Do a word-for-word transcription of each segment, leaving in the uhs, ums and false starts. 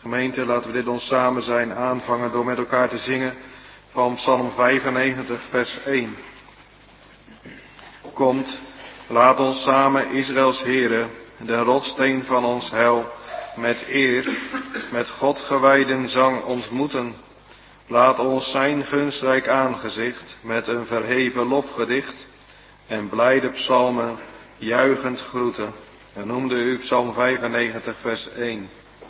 Gemeente, laten we dit ons samen zijn aanvangen door met elkaar te zingen van Psalm vijfennegentig, vers één. Komt, laat ons samen Israëls Heere, de rotsteen van ons heil, met eer, met God gewijden zang ontmoeten. Laat ons zijn gunstrijk aangezicht met een verheven lofgedicht en blijde psalmen juichend groeten. En noemde u Psalm vijfennegentig, vers één.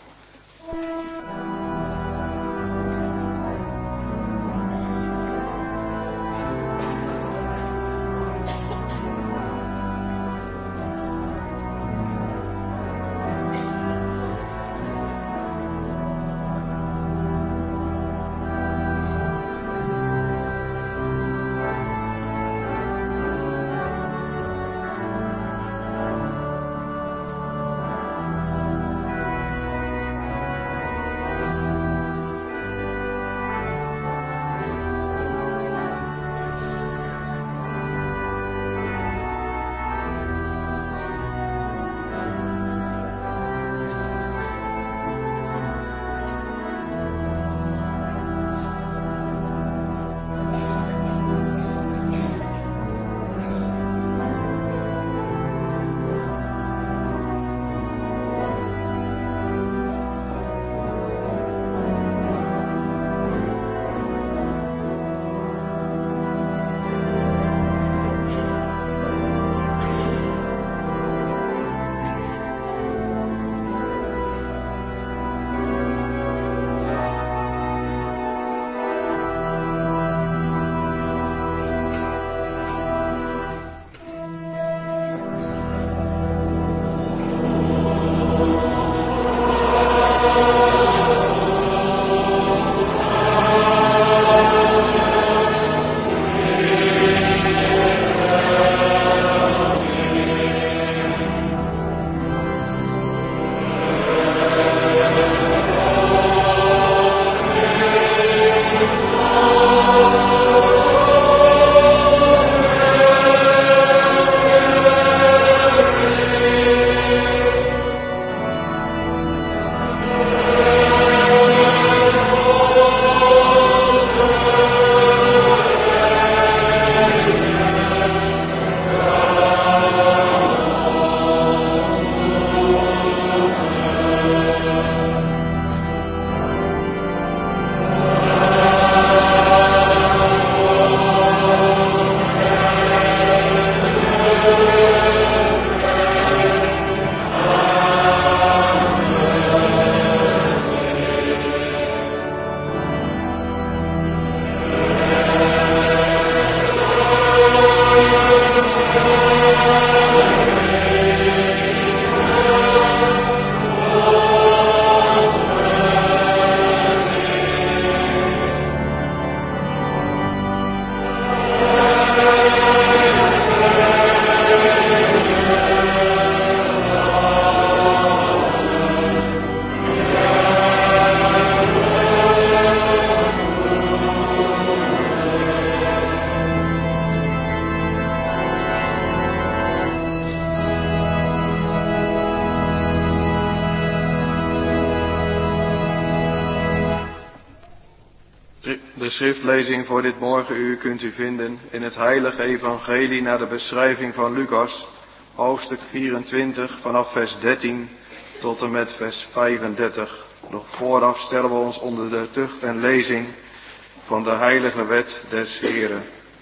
De schriftlezing voor dit morgenuur kunt u vinden in het heilige evangelie naar de beschrijving van Lucas, hoofdstuk vierentwintig, vanaf vers dertien tot en met vers vijfendertig. Nog vooraf stellen we ons onder de tucht en lezing van de heilige wet des Heeren.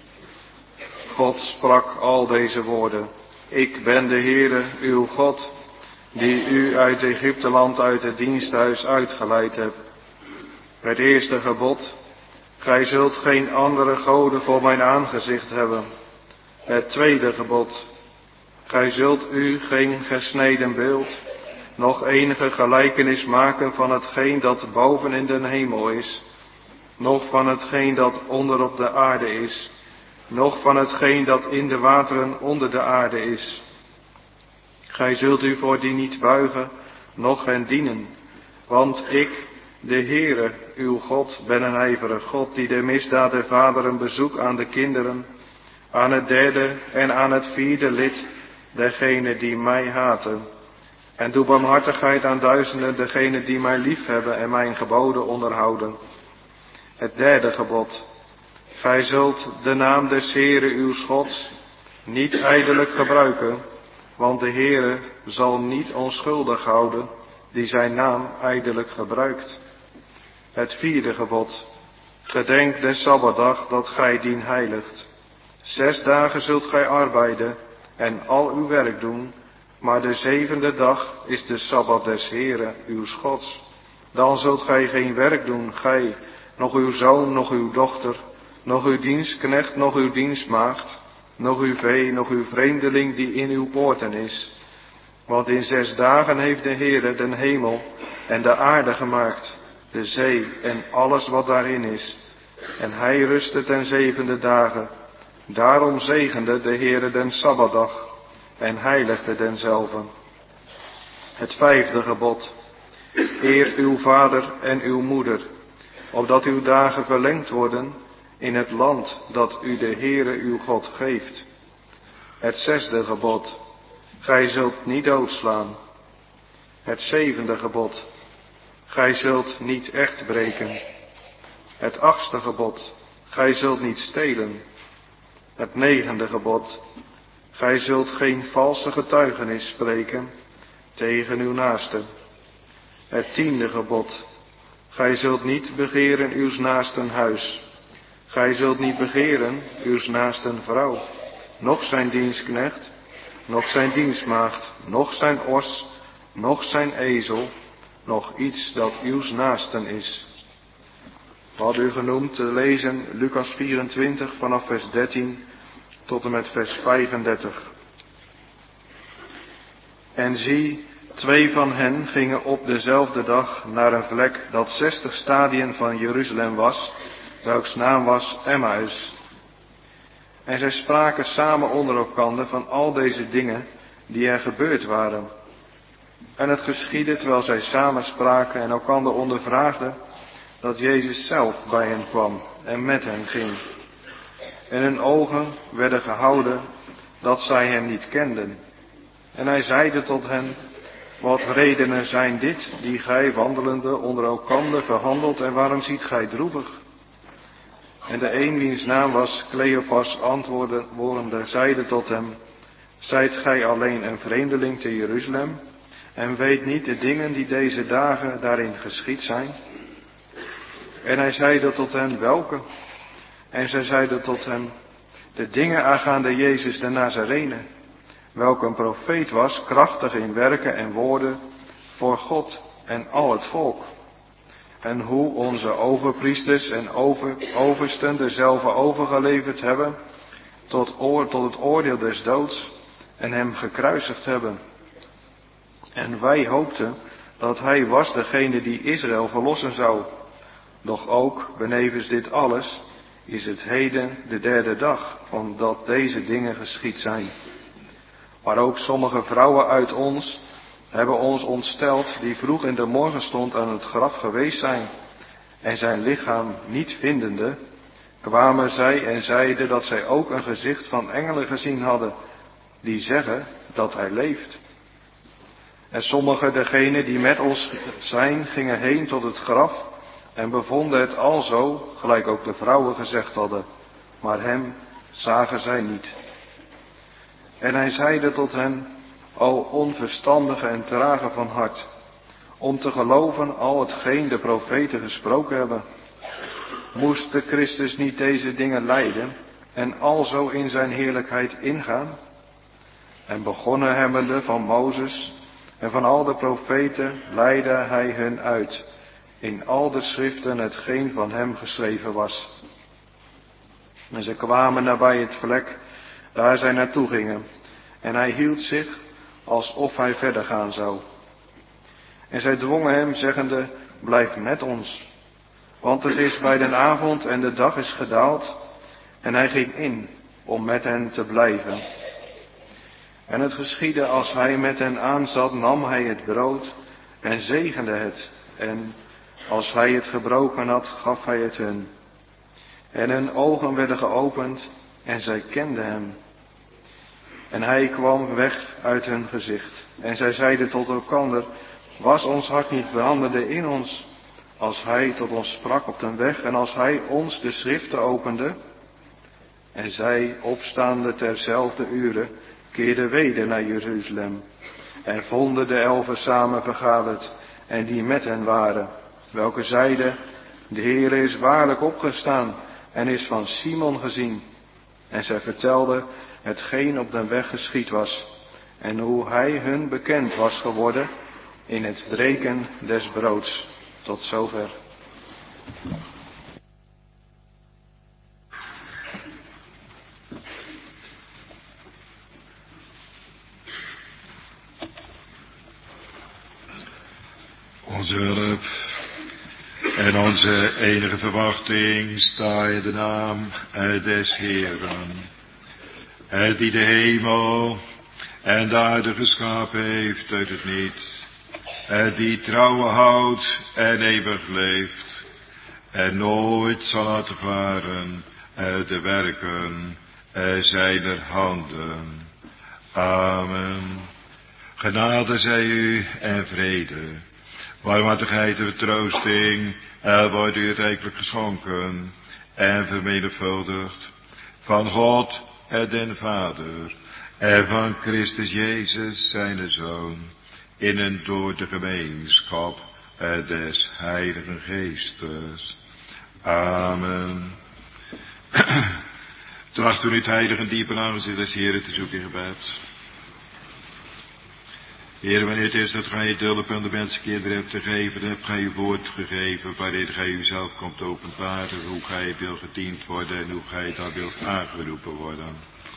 God sprak al deze woorden. Ik ben de Heere, uw God, die u uit Egypteland uit het diensthuis uitgeleid hebt. Het eerste gebod: gij zult geen andere goden voor mijn aangezicht hebben. Het tweede gebod: gij zult u geen gesneden beeld, nog enige gelijkenis maken van hetgeen dat boven in den hemel is, noch van hetgeen dat onder op de aarde is, noch van hetgeen dat in de wateren onder de aarde is. Gij zult u voor die niet buigen, noch hen dienen, want ik, de Heere, uw God, ben een ijverig God, die de misdaad der vaderen bezoekt aan de kinderen, aan het derde en aan het vierde lid dergenen die mij haten, En doe barmhartigheid aan duizenden, degenen die mij liefhebben en mijn geboden onderhouden. Het derde gebod. Gij zult de naam des Heeren uws Gods niet ijdelijk gebruiken, want de Heere zal niet onschuldig houden die zijn naam ijdelijk gebruikt. Het vierde gebod. Gedenk den Sabbatdag dat gij dien heiligt. Zes dagen zult gij arbeiden en al uw werk doen, maar de zevende dag is de Sabbat des Heeren uws Gods. Dan zult gij geen werk doen, gij, nog uw zoon, nog uw dochter, nog uw dienstknecht, nog uw dienstmaagd, nog uw vee, nog uw vreemdeling die in uw poorten is. Want in zes dagen heeft de Heere den hemel en de aarde gemaakt, de zee en alles wat daarin is. En hij rustte ten zevende dagen. Daarom zegende de Heere den Sabbatdag en heiligde denzelve. Het vijfde gebod. Eer uw vader en uw moeder, opdat uw dagen verlengd worden in het land dat u de Heere uw God geeft. Het zesde gebod. Gij zult niet doodslaan. Het zevende gebod. Gij zult niet echt breken. Het achtste gebod. Gij zult niet stelen. Het negende gebod. Gij zult geen valse getuigenis spreken tegen uw naaste. Het tiende gebod. Gij zult niet begeren uws naasten huis. Gij zult niet begeren uws naasten vrouw, noch zijn dienstknecht, noch zijn dienstmaagd, noch zijn os, noch zijn ezel, noch iets dat uws naasten is. We hadden u genoemd te lezen Lucas vierentwintig vanaf vers dertien tot en met vers vijfendertig. En zie, twee van hen gingen op dezelfde dag naar een vlek dat zestig stadien van Jeruzalem was, welks naam was Emmaus. En zij spraken samen onder elkander van al deze dingen die er gebeurd waren. En het geschiedde terwijl zij samen spraken en elkander ondervraagden, dat Jezus zelf bij hen kwam en met hen ging. En hun ogen werden gehouden dat zij hem niet kenden. En hij zeide tot hen, wat redenen zijn dit die gij wandelende onder elkander verhandelt en waarom ziet gij droevig? En de een wiens naam was Cleopas antwoordende zeide tot hem, zijt gij alleen een vreemdeling te Jeruzalem en weet niet de dingen die deze dagen daarin geschied zijn? En hij zeide tot hen, welke? En zij zeiden tot hem, de dingen aangaande Jezus de Nazarene, welke een profeet was, krachtig in werken en woorden voor God en al het volk. En hoe onze overpriesters en over, oversten dezelfde overgeleverd hebben tot, oor, tot het oordeel des doods en hem gekruisigd hebben. En wij hoopten dat hij was degene die Israël verlossen zou. Doch ook, benevens dit alles, is het heden de derde dag, omdat deze dingen geschied zijn. Maar ook sommige vrouwen uit ons hebben ons ontsteld, die vroeg in de morgenstond aan het graf geweest zijn, en zijn lichaam niet vindende, kwamen zij en zeiden dat zij ook een gezicht van engelen gezien hadden, die zeggen dat hij leeft. En sommige degenen die met ons zijn, gingen heen tot het graf en bevonden het alzo, gelijk ook de vrouwen gezegd hadden, maar hem zagen zij niet. En hij zeide tot hen, o onverstandige en trage van hart, om te geloven al hetgeen de profeten gesproken hebben. Moest de Christus niet deze dingen lijden en alzo in zijn heerlijkheid ingaan? En begonnen hebbende van Mozes en van al de profeten leidde hij hun uit, in al de schriften hetgeen van hem geschreven was. En ze kwamen nabij het vlek, daar zij naartoe gingen, en hij hield zich alsof hij verder gaan zou. En zij dwongen hem, zeggende, blijf met ons, want het is bij den avond en de dag is gedaald. En hij ging in om met hen te blijven. En het geschiedde, als hij met hen aanzat, nam hij het brood en zegende het. En als hij het gebroken had, gaf hij het hun. En hun ogen werden geopend en zij kenden hem. En hij kwam weg uit hun gezicht. En zij zeiden tot elkander, was ons hart niet brandende in ons, als hij tot ons sprak op den weg en als hij ons de schriften opende? En zij, opstaande terzelfde ure, keerden weder naar Jeruzalem. En vonden de elfen samen vergaderd en die met hen waren, welke zeiden, de Heere is waarlijk opgestaan en is van Simon gezien. En zij vertelden hetgeen op den weg geschied was en hoe hij hun bekend was geworden in het breken des broods. Tot zover. Onze hulp en onze enige verwachting sta in de naam des Heeren, die de hemel en de aarde geschapen heeft uit het niets, die trouwe houdt en eeuwig leeft en nooit zal laten varen de werken zijner handen. Amen. Genade zij u en vrede, barmhartigheid en vertroosting er wordt u rijkelijk geschonken en vermenigvuldigd van God en den Vader en van Christus Jezus zijn Zoon, in en door de gemeenschap des Heiligen Geestes. Amen. Tracht u niet heilig en diepe aangezicht des Heeren te zoeken in gebed. Heer, wanneer het is dat gij het hulp aan de mensenkinderen hebt te geven, dan hebt gij uw woord gegeven, waarin gij uzelf komt openbaren, hoe gij wil gediend worden en hoe gij dan wilt aangeroepen worden.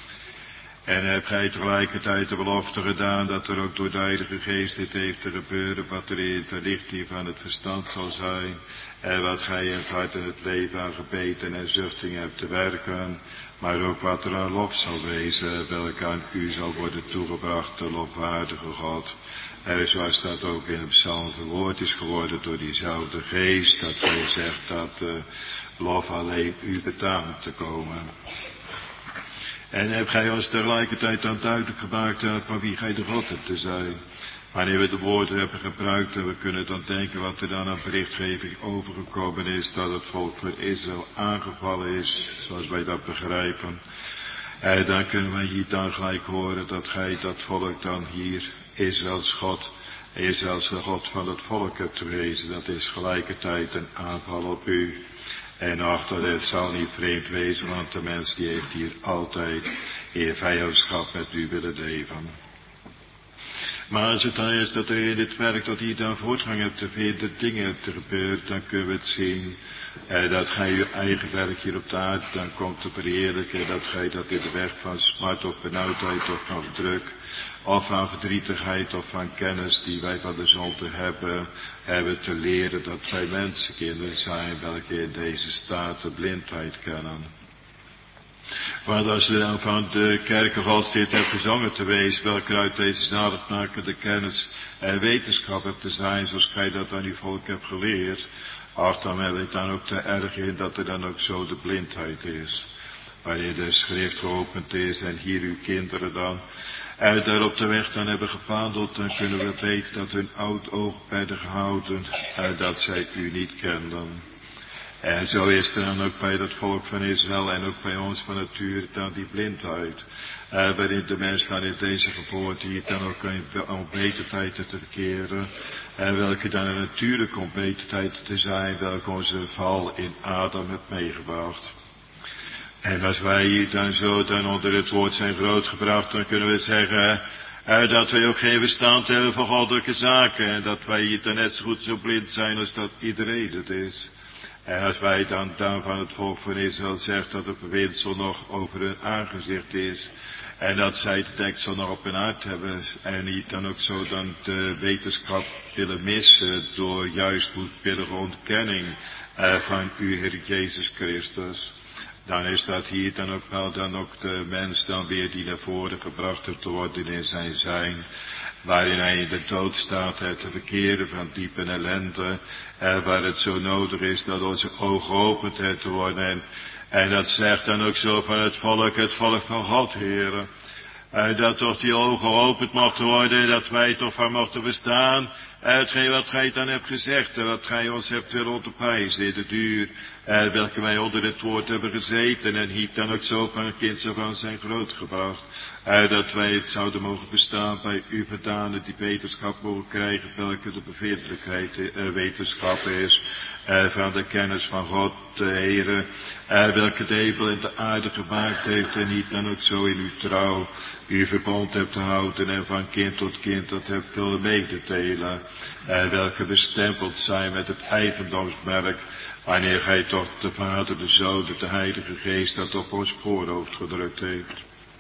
En hebt gij tegelijkertijd de belofte gedaan dat er ook door de Heilige Geest dit heeft te gebeuren, wat er in het verlichting van het verstand zal zijn, en wat gij in het hart en het leven aan gebeten en zuchting hebt te werken, maar ook wat er aan lof zal wezen, welke aan u zal worden toegebracht, de lofwaardige God. En zoals dat ook in het psalm verwoord is geworden door diezelfde geest, dat gij zegt dat uh, lof alleen u betaamt te komen. En hebt gij ons tegelijkertijd dan duidelijk gemaakt uh, van wie gij de God hebt te zijn. Wanneer we de woorden hebben gebruikt en we kunnen dan denken wat er dan aan berichtgeving overgekomen is, dat het volk van Israël aangevallen is, zoals wij dat begrijpen. En dan kunnen wij hier dan gelijk horen dat gij dat volk dan hier Israëls God, Israëls God van het volk hebt gewezen. Dat is gelijkertijd een aanval op u. En achter het zal niet vreemd wezen, want de mens die heeft hier altijd in vijandschap met u willen leven. Maar als het dan is dat er in dit werk dat hier dan voortgang hebt te vinden, dingen hebt te gebeuren, dan kunnen we het zien. Eh, dat gij uw eigen werk hier op de aarde dan komt te verheerlijken. Dat gij dat in de weg van smart of benauwdheid of van druk of van verdrietigheid of van kennis die wij van de zonde hebben, hebben te leren dat wij mensenkinderen zijn welke in deze staat de blindheid kennen. Want als u dan van de kerken godsdienst hebt gezongen te wezen, welke uit deze zaligmakende kennis en wetenschap hebt te zijn, zoals gij dat aan uw volk hebt geleerd, ach, dan heb ik dan ook te erg in dat er dan ook zo de blindheid is. Wanneer de schrift geopend is en hier uw kinderen dan uit daar op de weg dan hebben gepandeld, dan kunnen we weten dat hun oud oog werden gehouden en dat zij u niet kenden. En zo is er dan ook bij dat volk van Israël en ook bij ons van nature dan die blindheid. Uh, waarin de mens dan in deze geboorte hier dan ook een onwetendheid te verkeren. En welke dan een natuurlijke onwetendheid te zijn, welke onze val in Adam heeft meegebracht. En als wij hier dan zo dan onder het woord zijn grootgebracht, dan kunnen we zeggen uh, dat wij ook geen verstand hebben van goddelijke zaken. En dat wij hier dan net zo goed zo blind zijn als dat iedereen het is. En als wij dan, dan van het volk van Israël zegt dat het verwindsel nog over hun aangezicht is. En dat zij het deksel nog op hun hart hebben. En niet dan ook zo dan de wetenschap willen missen door juist moedwillige ontkenning eh, van uw Heer Jezus Christus. Dan is dat hier dan ook wel dan ook de mens dan weer die naar voren gebracht heeft te worden in zijn zijn. Waarin hij in de dood staat te verkeren van diepe ellende. En waar het zo nodig is dat onze ogen geopend hebben te worden. En, en dat zegt dan ook zo van het volk, het volk van God, Heere. Uh, dat toch die ogen geopend mochten worden, dat wij toch van mochten bestaan. Hetgeen wat gij dan hebt gezegd, en wat gij ons hebt willen onderprijzen, dit uur, uh, welke wij onder het woord hebben gezeten, en hier dan ook zo van een kind zo van zijn grootgebracht. Uh, dat wij het zouden mogen bestaan bij u vandaan, die wetenschap mogen krijgen, welke de bevindelijkheid uh, wetenschap is, uh, van de kennis van God, de Heere, uh, welke de hemel en de aarde gemaakt heeft, en niet dan ook zo in uw trouw, uw verbond hebt te houden, en van kind tot kind dat hebt willen mededelen, uh, welke bestempeld zijn met het eigendomsmerk, wanneer gij toch de Vader, de Zoon, de Heilige Geest dat op ons voorhoofd gedrukt heeft.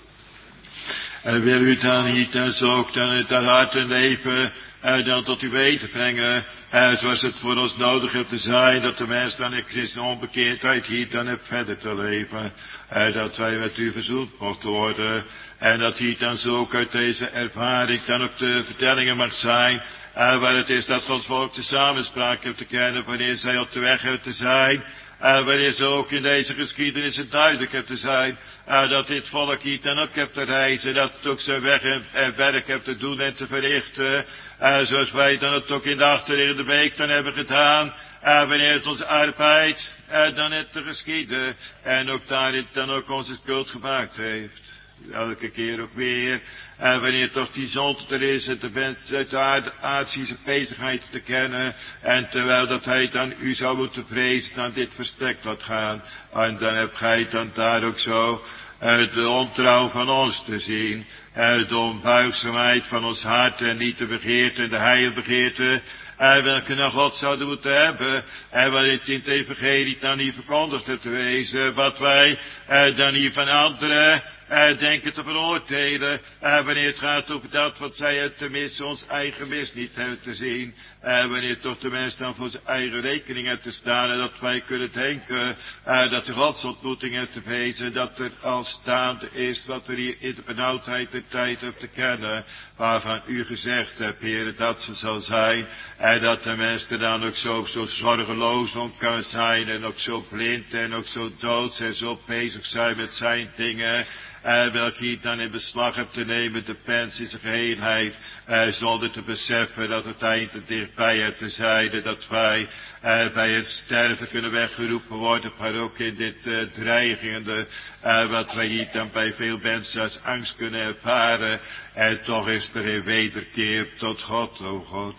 En wil u dan niet en zo ook dan het hart en leven uh, dan tot u weten brengen, uh, zoals het voor ons nodig heeft te zijn, dat de mens dan in Christus onbekeerdheid hier dan heeft verder te leven, uh, dat wij met u verzoend mochten worden, en dat hier dan zo ook uit deze ervaring dan ook de vertellingen mag zijn, uh, waar het is dat Gods volk de samenspraak heeft te kennen, wanneer zij op de weg heeft te zijn, Uh, wanneer ze ook in deze geschiedenis het duidelijk heeft te zijn, uh, dat dit volk hier dan ook heeft te reizen, dat het ook zijn weg en, en werk heeft te doen en te verrichten, uh, zoals wij dan het ook in de achterliggende week dan hebben gedaan, uh, wanneer het onze arbeid uh, dan het te geschieden, en ook daarin dan ook onze schuld gemaakt heeft. Elke keer ook weer, en wanneer toch die zon er is, en de mens uit de aard, aardse bezigheid te kennen, en terwijl dat hij dan u zou moeten vrezen, dan dit verstrekt laat gaan, en dan hebt gij dan daar ook zo uh, de ontrouw van ons te zien, uh, de onbuigzaamheid van ons hart, en niet de begeerte en de heilbegeerte, en welke naar God zouden moeten hebben, en wat het in het evangelie dan hier verkondigd heeft te wezen, wat wij uh, dan hier van anderen Uh, denken te veroordelen, uh, wanneer het gaat over dat wat zij het tenminste ons eigen mis niet hebben te zien, uh, wanneer toch de mens dan voor zijn eigen rekening heeft te staan, en dat wij kunnen denken, uh, dat de godsontmoeting heeft te wezen, dat er al staande is wat er hier in de benauwdheid der tijd heeft te kennen, waarvan u gezegd hebt, Heer, dat ze zal zijn, en dat de mens er dan ook zo, zo zorgeloos om kan zijn, en ook zo blind, en ook zo dood, en zo bezig zijn met zijn dingen, Uh, welke hier dan in beslag hebt te nemen, de pens in zijn geheelheid, uh, zonder te beseffen dat het eind te dichtbij hebt te zijn, dat wij uh, bij het sterven kunnen weggeroepen worden, maar ook in dit uh, dreigende, uh, wat wij hier dan bij veel mensen als angst kunnen ervaren, en toch is er een wederkeer tot God, o God.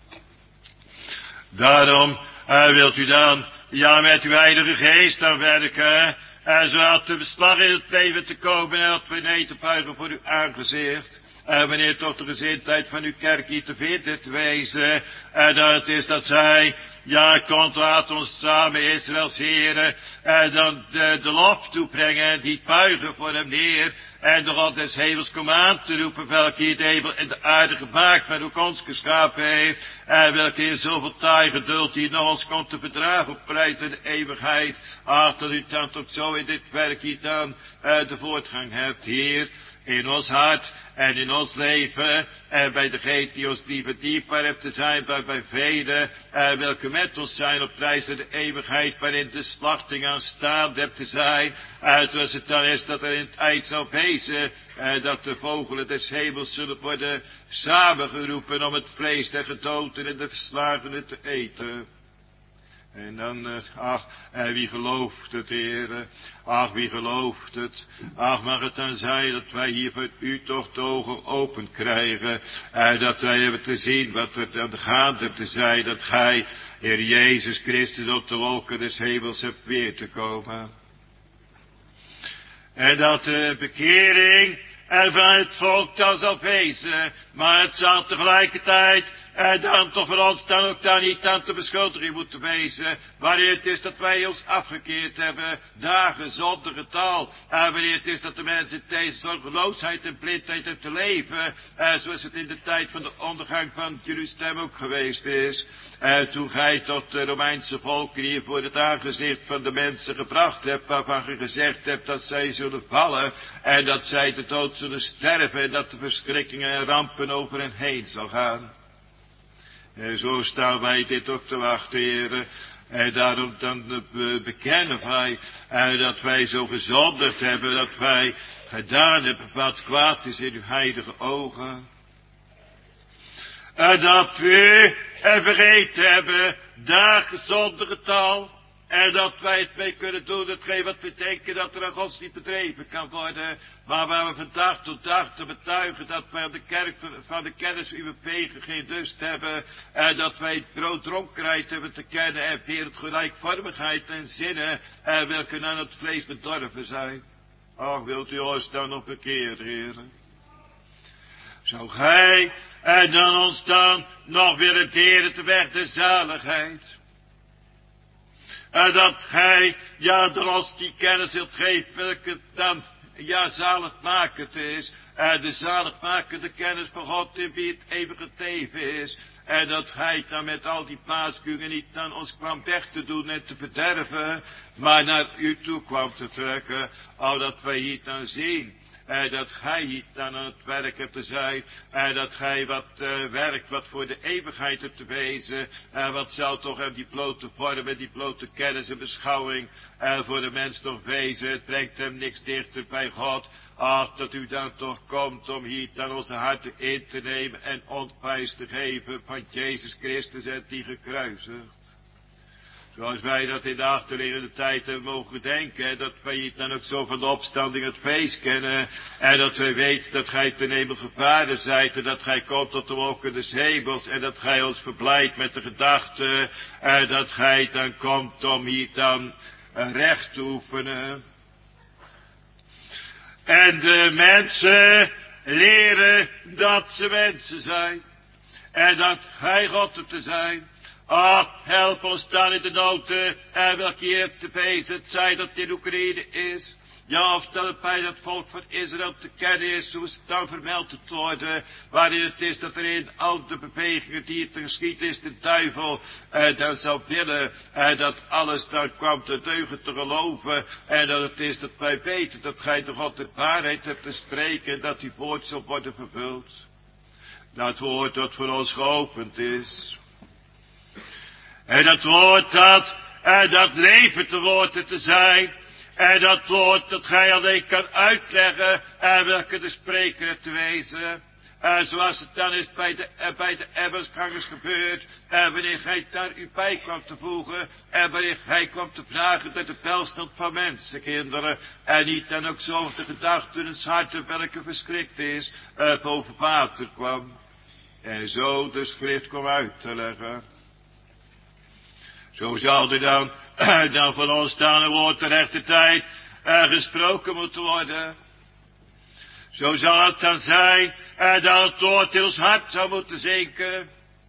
Daarom uh, wilt u dan, ja, met uw heilige geest aan werken, en zo had de beslag in het leven te komen, en dat we nee te buigen voor uw aangezicht. En wanneer toch de gezindheid van uw kerk hier te vinden te wezen, en dat het is dat zij, ja, komt laat ons samen Israëls heren, en dan de, de lof toebrengen, die buigen voor hem neer, en de God des hemels kom aan te roepen, welke hier de hemel en de aarde gemaakt, maar ook ons geschapen heeft, en welke hier zoveel taai geduld hier nog ons komt te verdragen op prijs en de eeuwigheid. Ach, dat u dan toch zo in dit werk hier dan uh, de voortgang hebt, Heer, in ons hart en in ons leven, en bij degene die ons dieper dierbaar hebt te zijn, bij, bij velen, en welke met ons zijn op prijs en de eeuwigheid, waarin de slachting aanstaande hebt te zijn, en zoals het dan is dat er in het eind zal wezen, en dat de vogelen des hemels zullen worden samengeroepen om het vlees der gedoden en de verslagenen te eten. En dan, ach, en wie gelooft het, Heere? Ach, wie gelooft het? Ach, mag het dan zijn dat wij hier van u toch de ogen open krijgen, en dat wij hebben te zien wat er aan de gaande te zijn, dat gij, Heer Jezus Christus, op de wolken des hemels hebt weer te komen. En dat de bekering en van het volk dan zal wezen, maar het zal tegelijkertijd en dan toch voor ons dan ook dan niet aan te beschuldiging moeten wezen, wanneer het is dat wij ons afgekeerd hebben, dagen zonder getal, en wanneer het is dat de mensen in deze zorgeloosheid en blindheid hebben te leven, en zoals het in de tijd van de ondergang van Jeruzalem ook geweest is, en toen gij tot de Romeinse volken hier voor het aangezicht van de mensen gebracht hebt, waarvan ge gezegd hebt dat zij zullen vallen, en dat zij de dood zullen sterven, en dat de verschrikkingen en rampen over hen heen zal gaan. En zo staan wij dit ook te wachten, heren. En daarom dan bekennen wij, en dat wij zo gezondigd hebben, dat wij gedaan hebt wat kwaad is in uw heilige ogen. En dat we en vergeten hebben dagen zonder getal. En dat wij het mee kunnen doen, hetgeen wat we denken dat er aan Gods niet bedreven kan worden. Maar waar we van dag tot dag te betuigen dat wij aan de kerk van de kennis uw wegen geen lust hebben. En dat wij brooddronkenheid hebben te kennen en wereldgelijkvormigheid en zinnen. En welke aan het vlees bedorven zijn. Ach, wilt u ons dan nog bekeren, heren? Zou gij en dan ons dan nog weer het heren te weg de zaligheid. En dat gij, ja, door ons die kennis zult geven, welke dan, ja, zaligmakend is. En de zaligmakende kennis van God in wie het eeuwige leven is. En dat hij dan met al die paaskungen niet aan ons kwam weg te doen en te verderven. Maar naar u toe kwam te trekken. Oh, dat wij hier dan zien. En dat gij hier dan aan het werk hebt te zijn. En dat gij wat uh, werkt wat voor de eeuwigheid hebt te wezen. En wat zal toch hem die blote vorm en die blote kennis en beschouwing en voor de mens toch wezen. Het brengt hem niks dichter bij God. Ach, dat u dan toch komt om hier dan onze harten in te nemen en ontwijs te geven van Jezus Christus en die gekruisigd. Zoals wij dat in de achterliggende tijd hebben mogen denken. Dat wij hier dan ook zo van de opstanding het feest kennen. En dat wij weten dat gij ten hemelse vader zijt. En dat gij komt tot de wolken des hemels. En dat gij ons verblijdt met de gedachte. En dat gij dan komt om hier dan recht te oefenen. En de mensen leren dat ze mensen zijn. En dat gij God te zijn. Ach, help ons dan in de noten. En welke hier te wezen, het zij dat in Oekraïne is. Ja, of dat het bij dat volk van Israël te kennen is, hoe het dan vermeld te worden. Waarin het is dat er in al de bewegingen die het geschieden is, de duivel eh, dan zou willen. En dat alles dan kwam te deugen te geloven. En dat het is dat wij weten dat gij de God de waarheid hebt te spreken. En dat die woord zal worden vervuld. Dat woord dat voor ons geopend is. En dat woord dat, en dat levend woord te zijn. En dat woord dat gij alleen kan uitleggen. En welke de spreker te wezen. En zoals het dan is bij de, bij de Ebbersgangers gebeurd. En wanneer gij daar u bij kwam te voegen. En wanneer gij kwam te vragen naar de welstand van mensenkinderen. En niet dan ook zo de gedachte in het hart welke verschrikt is. Uh, boven water kwam. En zo de schrift kwam uit te leggen. Zo zal er dan, dan van ons staan een woord de rechte tijd uh, gesproken moeten worden. Zo zal het dan zijn uh, dat het woord in ons hart zou moeten zinken.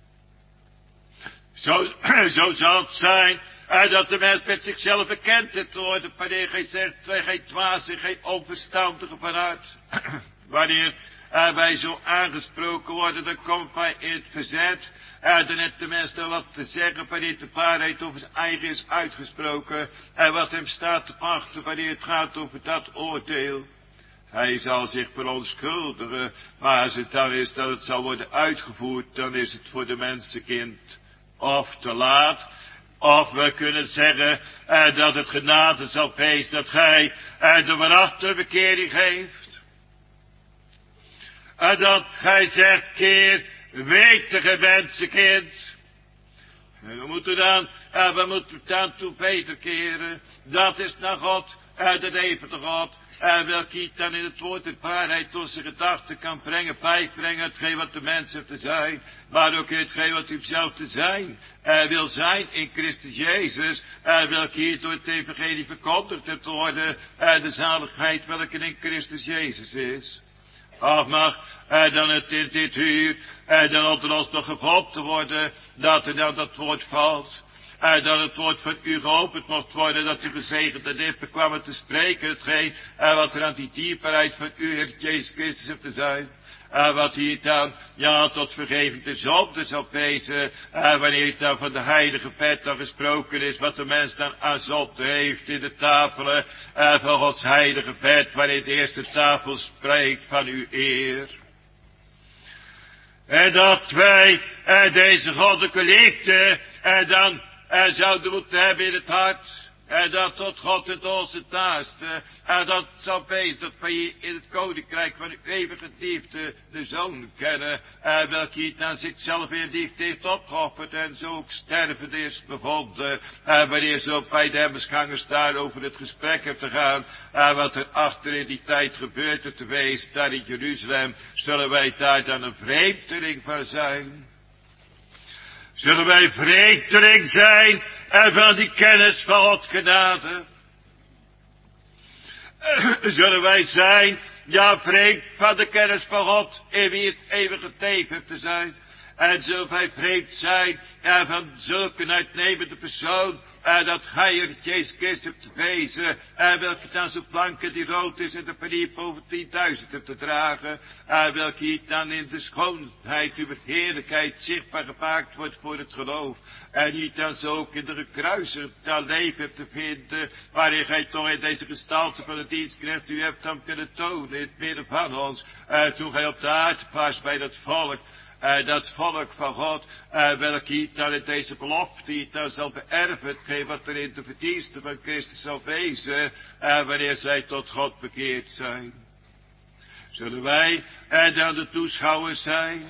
Zo, zo zal het zijn uh, dat de mens met zichzelf bekend te worden. Wanneer gij zegt, wij geen dwaas en geen onverstandige vanuit. Wanneer uh, wij zo aangesproken worden, dan komt wij in het verzet. En dan heeft de mens dan wat te zeggen wanneer de waarheid over zijn eigen is uitgesproken. En wat hem staat te wachten wanneer het gaat over dat oordeel. Hij zal zich verontschuldigen. Maar als het dan is dat het zal worden uitgevoerd, dan is het voor de mensenkind of te laat. Of we kunnen zeggen eh, dat het genade zal wezen dat gij eh, de waarachtige bekering geeft. En dat gij zegt, keer, wetige mensenkind. En we moeten dan, en we moeten dan toe beter keren. Dat is naar God, en de levende God. En welke niet dan in het woord de waarheid onze gedachten kan brengen, bijbrengen, hetgeen wat de mens heeft te zijn. Maar ook hetgeen wat u zelf te zijn, en wil zijn in Christus Jezus. En welke hier door het evangelie verkondigd hebt worden, en de zaligheid welke in Christus Jezus is. Of mag en dan het in dit uur en dan onder ons nog gevolgd te worden dat er dan dat woord valt. En dat het woord van u geopend mocht worden, dat u gezegende lippen kwamen te spreken, hetgeen en wat er aan die dierbaarheid van u, Heer Jezus Christus, heeft te zijn. En wat hier dan, ja, tot vergeving de zonde zal wezen. En wanneer het dan van de heilige wet dan gesproken is, wat de mens dan aan zonde heeft in de tafelen. En van Gods heilige wet, wanneer de eerste tafel spreekt van uw eer. En dat wij en deze goddelijke liefde en dan en zouden moeten hebben in het hart. En dat tot God het onze naaste. En dat zal wezen dat wij in het koninkrijk van uw eeuwige liefde de Zoon kennen. En welke niet naar zichzelf in liefde heeft opgeofferd. En zo ook stervend is bevonden. En wanneer zo bij de hemelsgangers daar over het gesprek hebt te gaan. En wat er achter in die tijd gebeurt er te wezen. Daar in Jeruzalem. Zullen wij daar dan een vreemdeling van zijn? Zullen wij vreemdeling zijn en van die kennis van God genade? Zullen wij zijn, ja vreemd van de kennis van God, in wie het eeuwige leven te zijn? En zullen wij vreemd zijn en van zulke uitnemende persoon, en dat gij er Jezus Christus hebt te wezen, en welke dan zo blanke die rood is en de panier boven tienduizend hebt te dragen, en welke niet dan in de schoonheid uw heerlijkheid zichtbaar gemaakt wordt voor het geloof, en niet dan zo ook in de gekruisigd dat leven hebt te vinden, waarin gij toch in deze gestalte van de dienstknecht u hebt dan kunnen tonen in het midden van ons, en toen gij op de aarde was bij dat volk, Uh, dat volk van God, uh, welke niet dan in deze belofte niet dan zal beërven, hetgeen wat er in de verdiensten van Christus zal wezen, uh, wanneer zij tot God bekeerd zijn. Zullen wij uh, dan de toeschouwers zijn?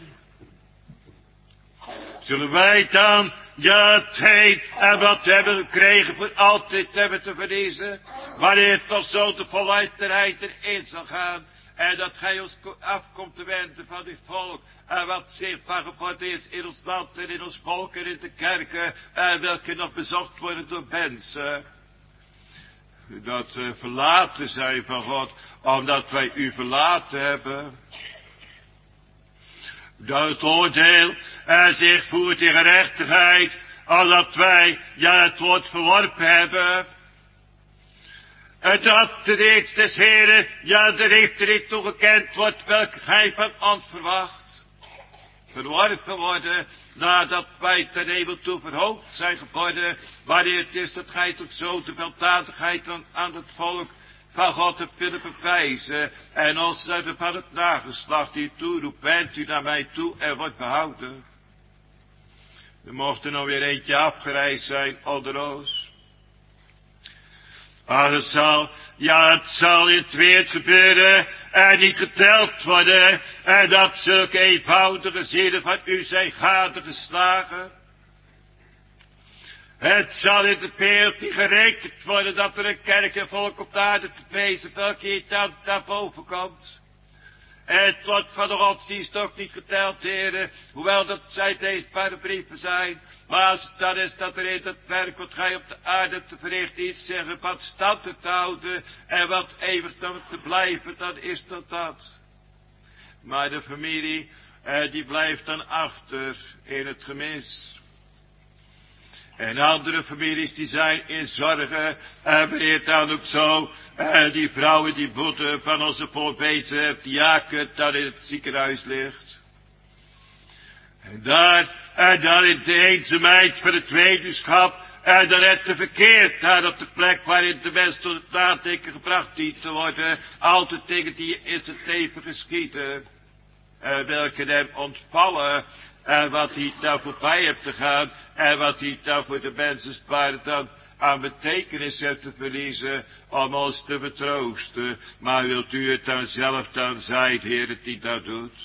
Zullen wij dan, ja, hetgeen en wat we hebben gekregen voor altijd hebben te verliezen, wanneer tot zo de volleidheid erin zal gaan, en dat gij ons afkomt te wenden van uw volk, en wat zichtbaar geworden is in ons land en in ons volk en in de kerken, en welke nog bezocht worden door mensen. Dat we verlaten zijn van God, omdat wij u verlaten hebben. Dat het oordeel en zich voert in gerechtigheid, omdat wij, ja, het woord verworpen hebben. En dat de reeds des Heren, ja, de rechter niet toegekend wordt, welke gij van ons verwacht. Verworpen worden, nadat wij ten hemel toe verhoogd zijn geworden, wanneer het is dat gij tot zo de weldadigheid aan, aan het volk van God hebt willen bewijzen, en ons uit van het nageslacht die toeroept, wendt u naar mij toe en wordt behouden. Er mocht er nog weer eentje afgereisd zijn onder ons. Maar het zal, ja, het zal in het weer gebeuren en niet geteld worden, en dat zulke eenvoudige zielen van u zijn gadegeslagen. Het zal in de wereld niet gerekend worden dat er een kerk en volk op de aarde te wezen, welke hier dan daarboven komt. Het wordt van de godsdienst ook niet geteld, heren, hoewel dat zij leesbare brieven zijn. Maar als het dan is dat er in dat werk wat gij op de aarde te verrichten iets zeggen, wat stand te houden en wat eeuwig dan te blijven, dan is dat dat. Maar de familie, eh, die blijft dan achter in het gemis. En andere families die zijn in zorgen, en wanneer dan ook zo, en die vrouwen die boete van onze voorbezen, die jaken dat in het ziekenhuis ligt. En daar, en dan in de eenzaamheid van het weduwschap, en dan net te verkeerd, daar op de plek waarin de mens tot het nadenken gebracht dient te worden, altijd dingen die in het leven geschieden, en welke hem ontvallen, en wat hij daar voorbij hebt te gaan, en wat hij daar voor de mensen waar dan aan betekenis heeft te verliezen, om ons te vertroosten. Maar wilt u het dan zelf dan zijn, Heer, die dat doet?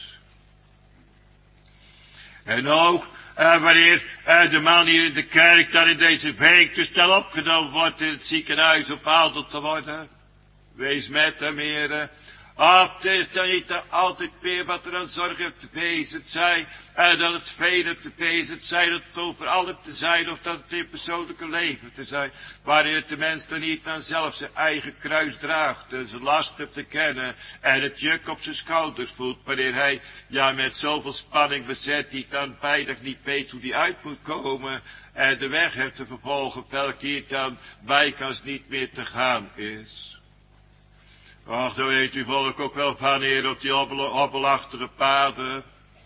En ook, en wanneer en de man hier in de kerk dan in deze week dus dan opgenomen wordt in het ziekenhuis om behandeld te worden, wees met hem, Heer. Ah, het is dan niet dan altijd meer wat er aan zorg hebt te wezen zijn, en dat het veel hebt te wezen zijn, dat het overal hebt te zijn, of dat het in persoonlijke leven te zijn, waarin de mens dan niet dan zelf zijn eigen kruis draagt, en zijn last hebt te kennen, en het juk op zijn schouders voelt, wanneer hij, ja, met zoveel spanning bezet, die dan bijna niet weet hoe die uit moet komen, en de weg heeft te vervolgen, welke hier dan bijkans niet meer te gaan is. Och, daar weet u volk ook wel van, Heer, op die hobbelachtige paden.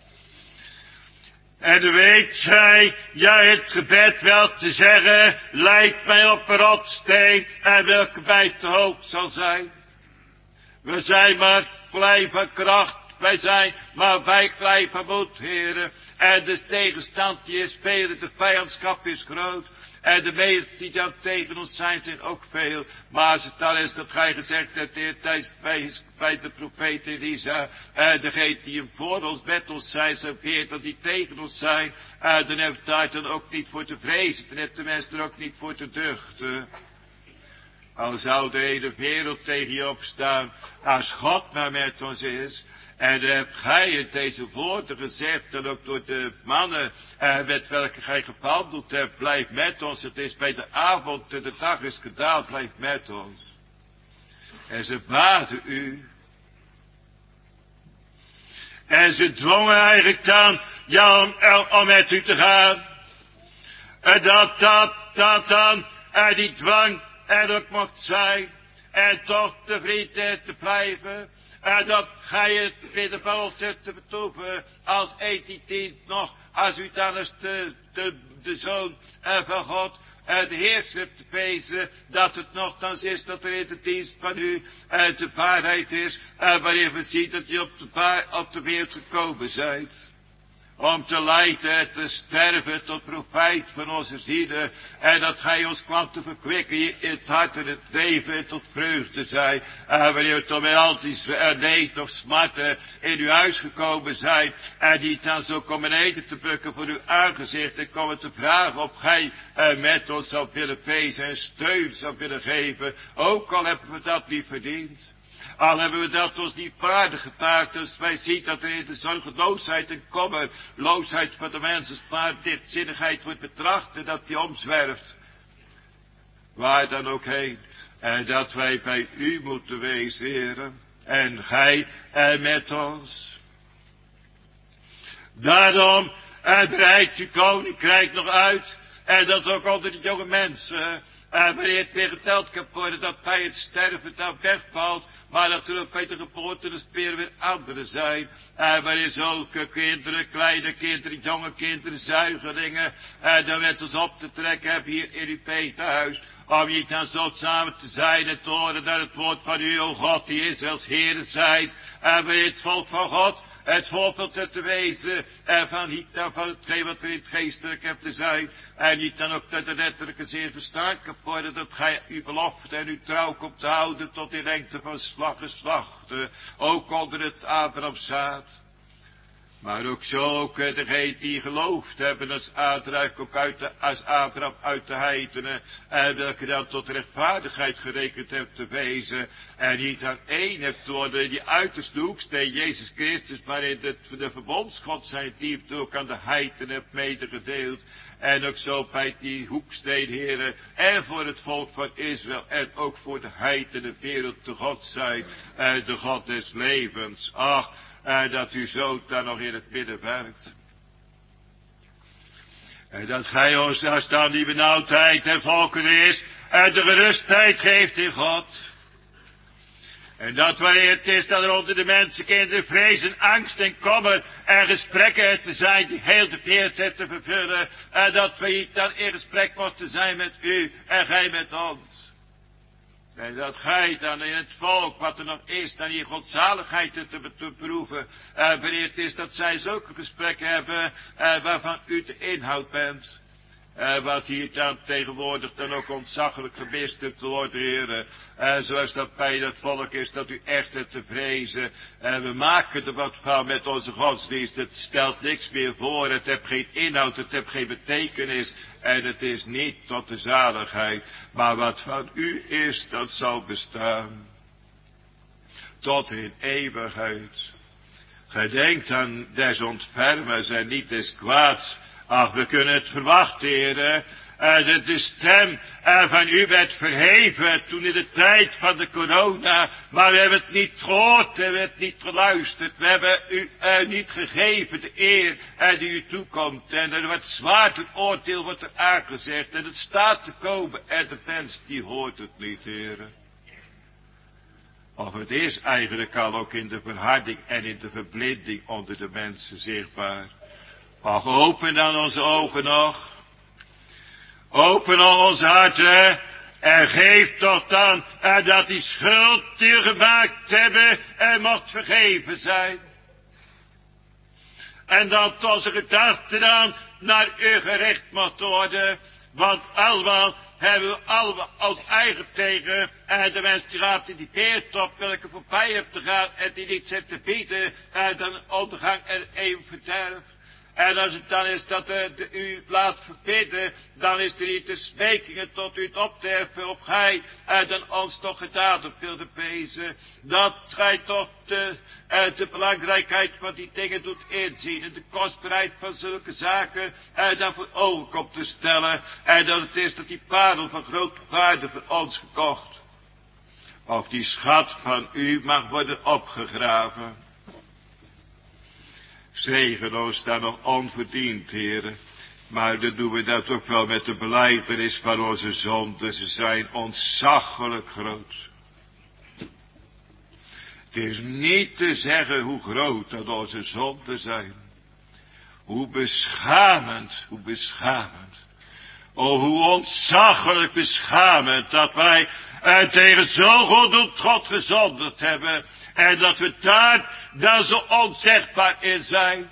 En dan weet zij, ja, het gebed wel te zeggen, leid mij op een rotsteen, en welke mij te hoog zal zijn. We zijn maar klein van kracht, wij zijn, maar wij blijven moed, Heere. En de tegenstand die is veel, de vijandschap is groot. En de meiden die dan tegen ons zijn, zijn ook veel. Maar als het dan is dat gij gezegd hebt, Heer, tijdens bij, bij de profeet Elisa, uh, degene die hem voor ons, met ons zijn, zijn Heer, dat die tegen ons zijn, uh, dan heeft daar dan ook niet voor te vrezen. Dan heeft de mens er ook niet voor te duchten. Al zou de hele wereld tegen je opstaan, als God maar met ons is. En dan hebt gij in deze woorden gezegd, en ook door de mannen eh, met welke gij gewandeld hebt, blijf met ons. Het is bij de avond, en de dag is gedaald, blijf met ons. En ze baden u. En ze dwongen eigenlijk dan, ja, om, om met u te gaan. En dat, dat, dat dan, en die dwang er ook mocht zijn. En toch tevreden te blijven. En dat gij het bidden van ons zit te betoeven, als eet die dient nog, als u dan eens de, de, de Zoon van God, de Heerser te wezen, dat het nogthans is dat er in de dienst van u de waarheid is, wanneer we zien dat u op de, op de wereld gekomen zijt. Om te lijden en te sterven tot profijt van onze zielen. En dat gij ons kwam te verkwikken in het hart en het leven en tot vreugde zij. En wanneer we toch met al die leed of smarten in uw huis gekomen zijn. En die dan zo komen eten te bukken voor uw aangezicht. En komen te vragen of gij met ons zou willen wezen en steun zou willen geven. Ook al hebben we dat niet verdiend. Al hebben we dat ons niet waardig gemaakt, dus wij zien dat er in de zorgeloosheid en kommerloosheid van de mensen maar dichtzinnigheid wordt betracht en dat die omzwerft. Waar dan ook heen. En dat wij bij u moeten wezen, heren. En gij en met ons. Daarom en breidt uw koninkrijk nog uit. En dat ook onder de jonge mensen. En wanneer het weer geteld kan worden dat bij het sterven dan wegvalt. Maar dat er ook bij de geboorte dus weer weer anderen zijn. En wanneer zulke kinderen, kleine kinderen, jonge kinderen, zuigelingen. En dan met ons op te trekken hebben hier in uw peethuis. Om je dan zo samen te zijn en te horen dat het woord van u, o God, die Israëls Heere zijt. En wanneer het volk van God het voorbeeld te wezen. En van niet dan van hetgeen wat er in het geestelijk hebt te zijn. En niet dan ook dat de letterlijke zeer verstaan kan worden. Dat gij uw belofte en uw trouw komt te houden tot in lengte van slag en slachten. Ook onder het Abrahamzaad. Maar ook zo ook degene die geloofd hebben als uitdruk ook uit de, als Abraham uit de heidenen. En welke dan tot rechtvaardigheid gerekend hebt te wezen. En niet aan één hebt worden die uiterste hoeksteen Jezus Christus. Maar in de, de verbondsgod zijn liefde ook aan de heidenen hebt medegedeeld. En ook zo bij die hoeksteen, heren. En voor het volk van Israël. En ook voor de heidenen wereld de God zijn. En de God des levens. Ach. En dat uw zoon daar nog in het midden werkt. En dat gij ons als dan die benauwdheid en volken er is. En de gerustheid geeft in God. En dat wanneer het is dat er onder de mensen kinderen vrees en angst en kommer. En gesprekken te zijn die heel de wereld te vervullen. En dat wij dan in gesprek mochten zijn met u en gij met ons. En dat gij dan in het volk, wat er nog is, dan hier godzaligheid te, te, te proeven. Uh, wanneer het is dat zij zulke gesprekken hebben, uh, waarvan u de inhoud bent. Uh, wat hier dan tegenwoordig dan ook ontzaglijk gemist hebt te worden, heren. Uh, zoals dat bij dat volk is, dat u echt hebt te vrezen. En uh, we maken er wat van met onze godsdienst. Het stelt niks meer voor. Het heeft geen inhoud, het heeft geen betekenis. En het is niet tot de zaligheid. Maar wat van u is, dat zal bestaan. Tot in eeuwigheid. Gedenk aan des ontfermers en niet des kwaads. Ach, we kunnen het verwachten, heren. Uh, de, de stem uh, van u werd verheven toen in de tijd van de corona. Maar we hebben het niet gehoord, we hebben het niet geluisterd. We hebben u uh, niet gegeven de eer uh, die u toekomt. En er wordt zwaar een oordeel wordt er aangezegd. En het staat te komen en de mens die hoort het niet, heren. Of het is eigenlijk al ook in de verharding en in de verblinding onder de mensen zichtbaar. Ach, open dan onze ogen nog. Open al onze harten. En geef toch dan uh, dat die schuld die we gemaakt hebben en mocht vergeven zijn. En dat onze gedachten dan naar u gericht moet worden. Want allemaal hebben we allemaal als eigen tegen. En de mens die gaat in die peertop welke voorbij hebt te gaan. En die niet zit te bieden. En dan ondergang er even verderf. En als het dan is dat de, de, u laat verbidden, dan is er niet de smekingen tot u het opterven op gij, en dan ons toch gedaan op wilde pezen, dat gij toch de, uh, de belangrijkheid van die dingen doet inzien, en de kostbaarheid van zulke zaken, en dan voor ogen komt te stellen, en dat het is dat die parel van grote waarde voor ons gekocht, of die schat van u mag worden opgegraven. Zegen ons dan nog onverdiend, heren. Maar dan doen we dat ook wel met de belijdenis van onze zonden. Ze zijn ontzaglijk groot. Het is niet te zeggen hoe groot dat onze zonden zijn. Hoe beschamend, hoe beschamend. O, hoe ontzaglijk beschamend dat wij uh, tegen zo'n goed God gezondigd hebben. En dat we daar dan zo onzegbaar in zijn.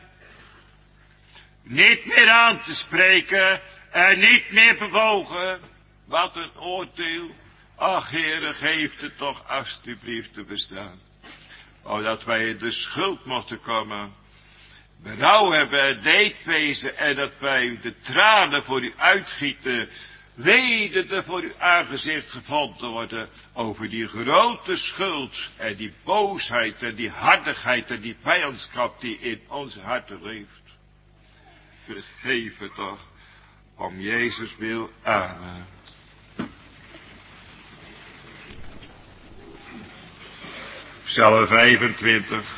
Niet meer aan te spreken en niet meer bewogen. Wat een oordeel. Ach, Heere, geef het toch alstublieft te bestaan. O, dat wij in de schuld mochten komen. Berouw hebben en leedwezen en dat wij de tranen voor u uitgieten. Wedende voor uw aangezicht gevonden worden over die grote schuld en die boosheid en die hardigheid en die vijandschap die in onze harten leeft. Vergeef het toch, om Jezus wil. Amen. Psalm vijfentwintig.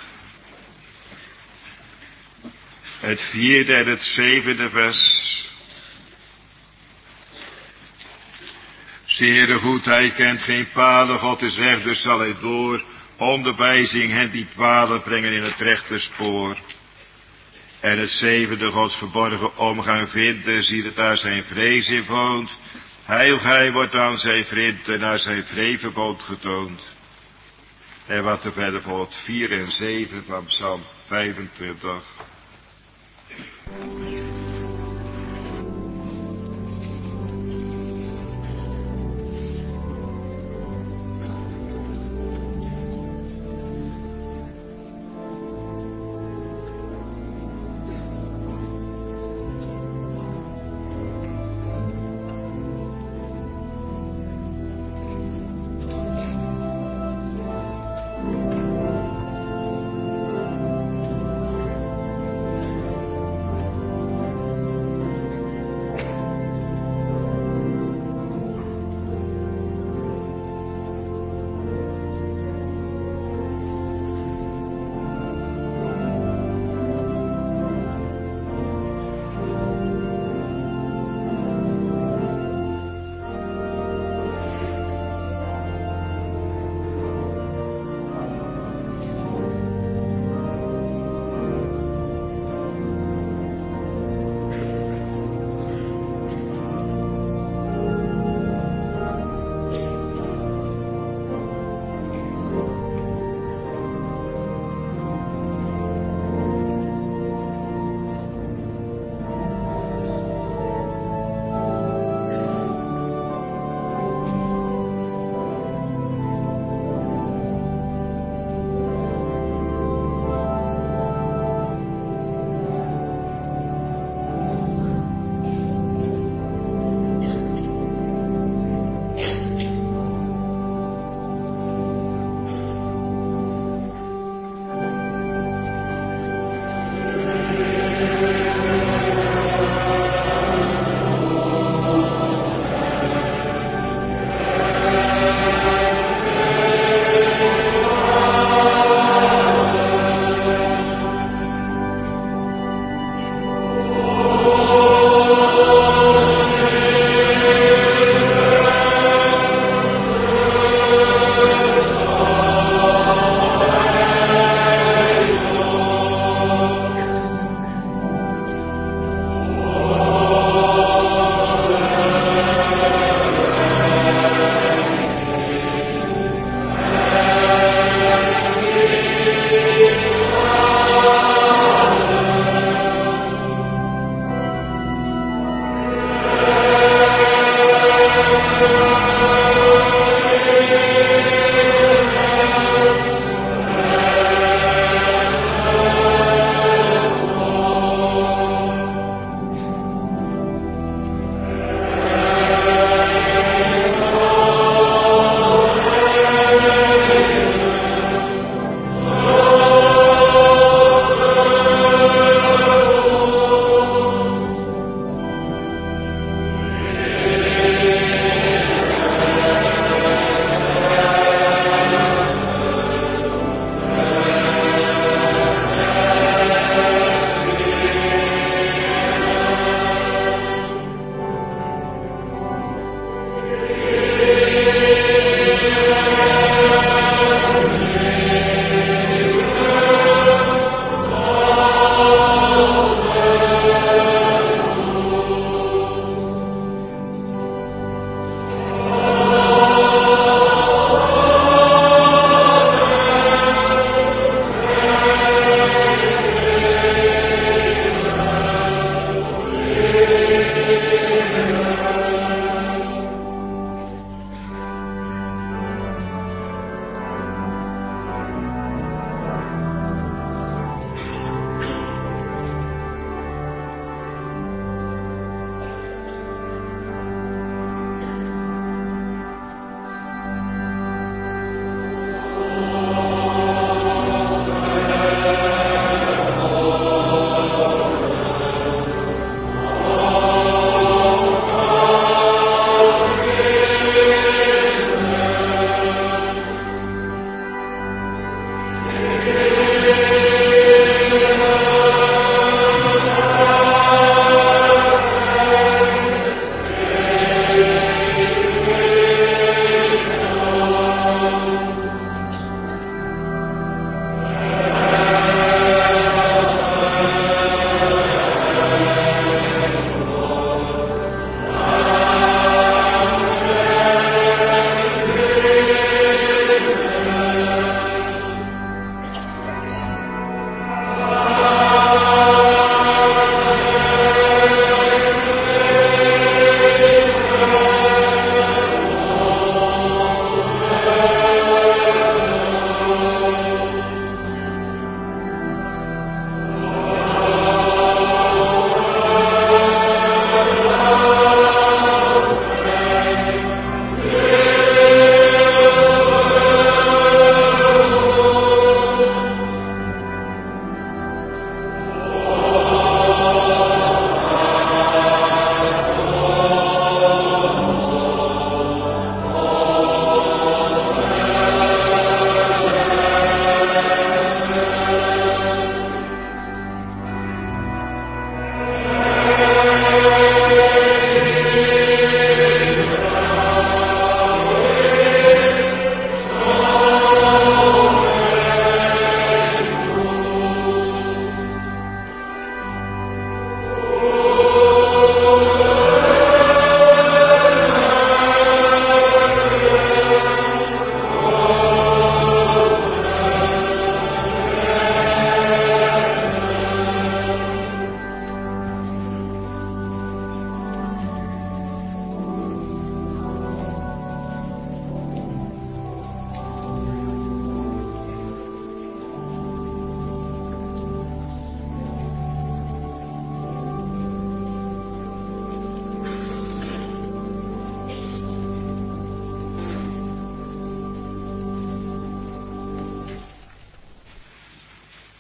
Het vierde en het zevende vers. Zeer de goedheid kent geen palen, God is weg, dus zal hij door. Onderwijzing hen die dwalen brengen in het rechte spoor. En het zevende Gods verborgen omgang vinden, zie dat daar zijn vrees in woont. Heil gij wordt aan zijn vriend en naar zijn vreverbond getoond. En wat er verder volgt, vier en zeven van Psalm vijfentwintig.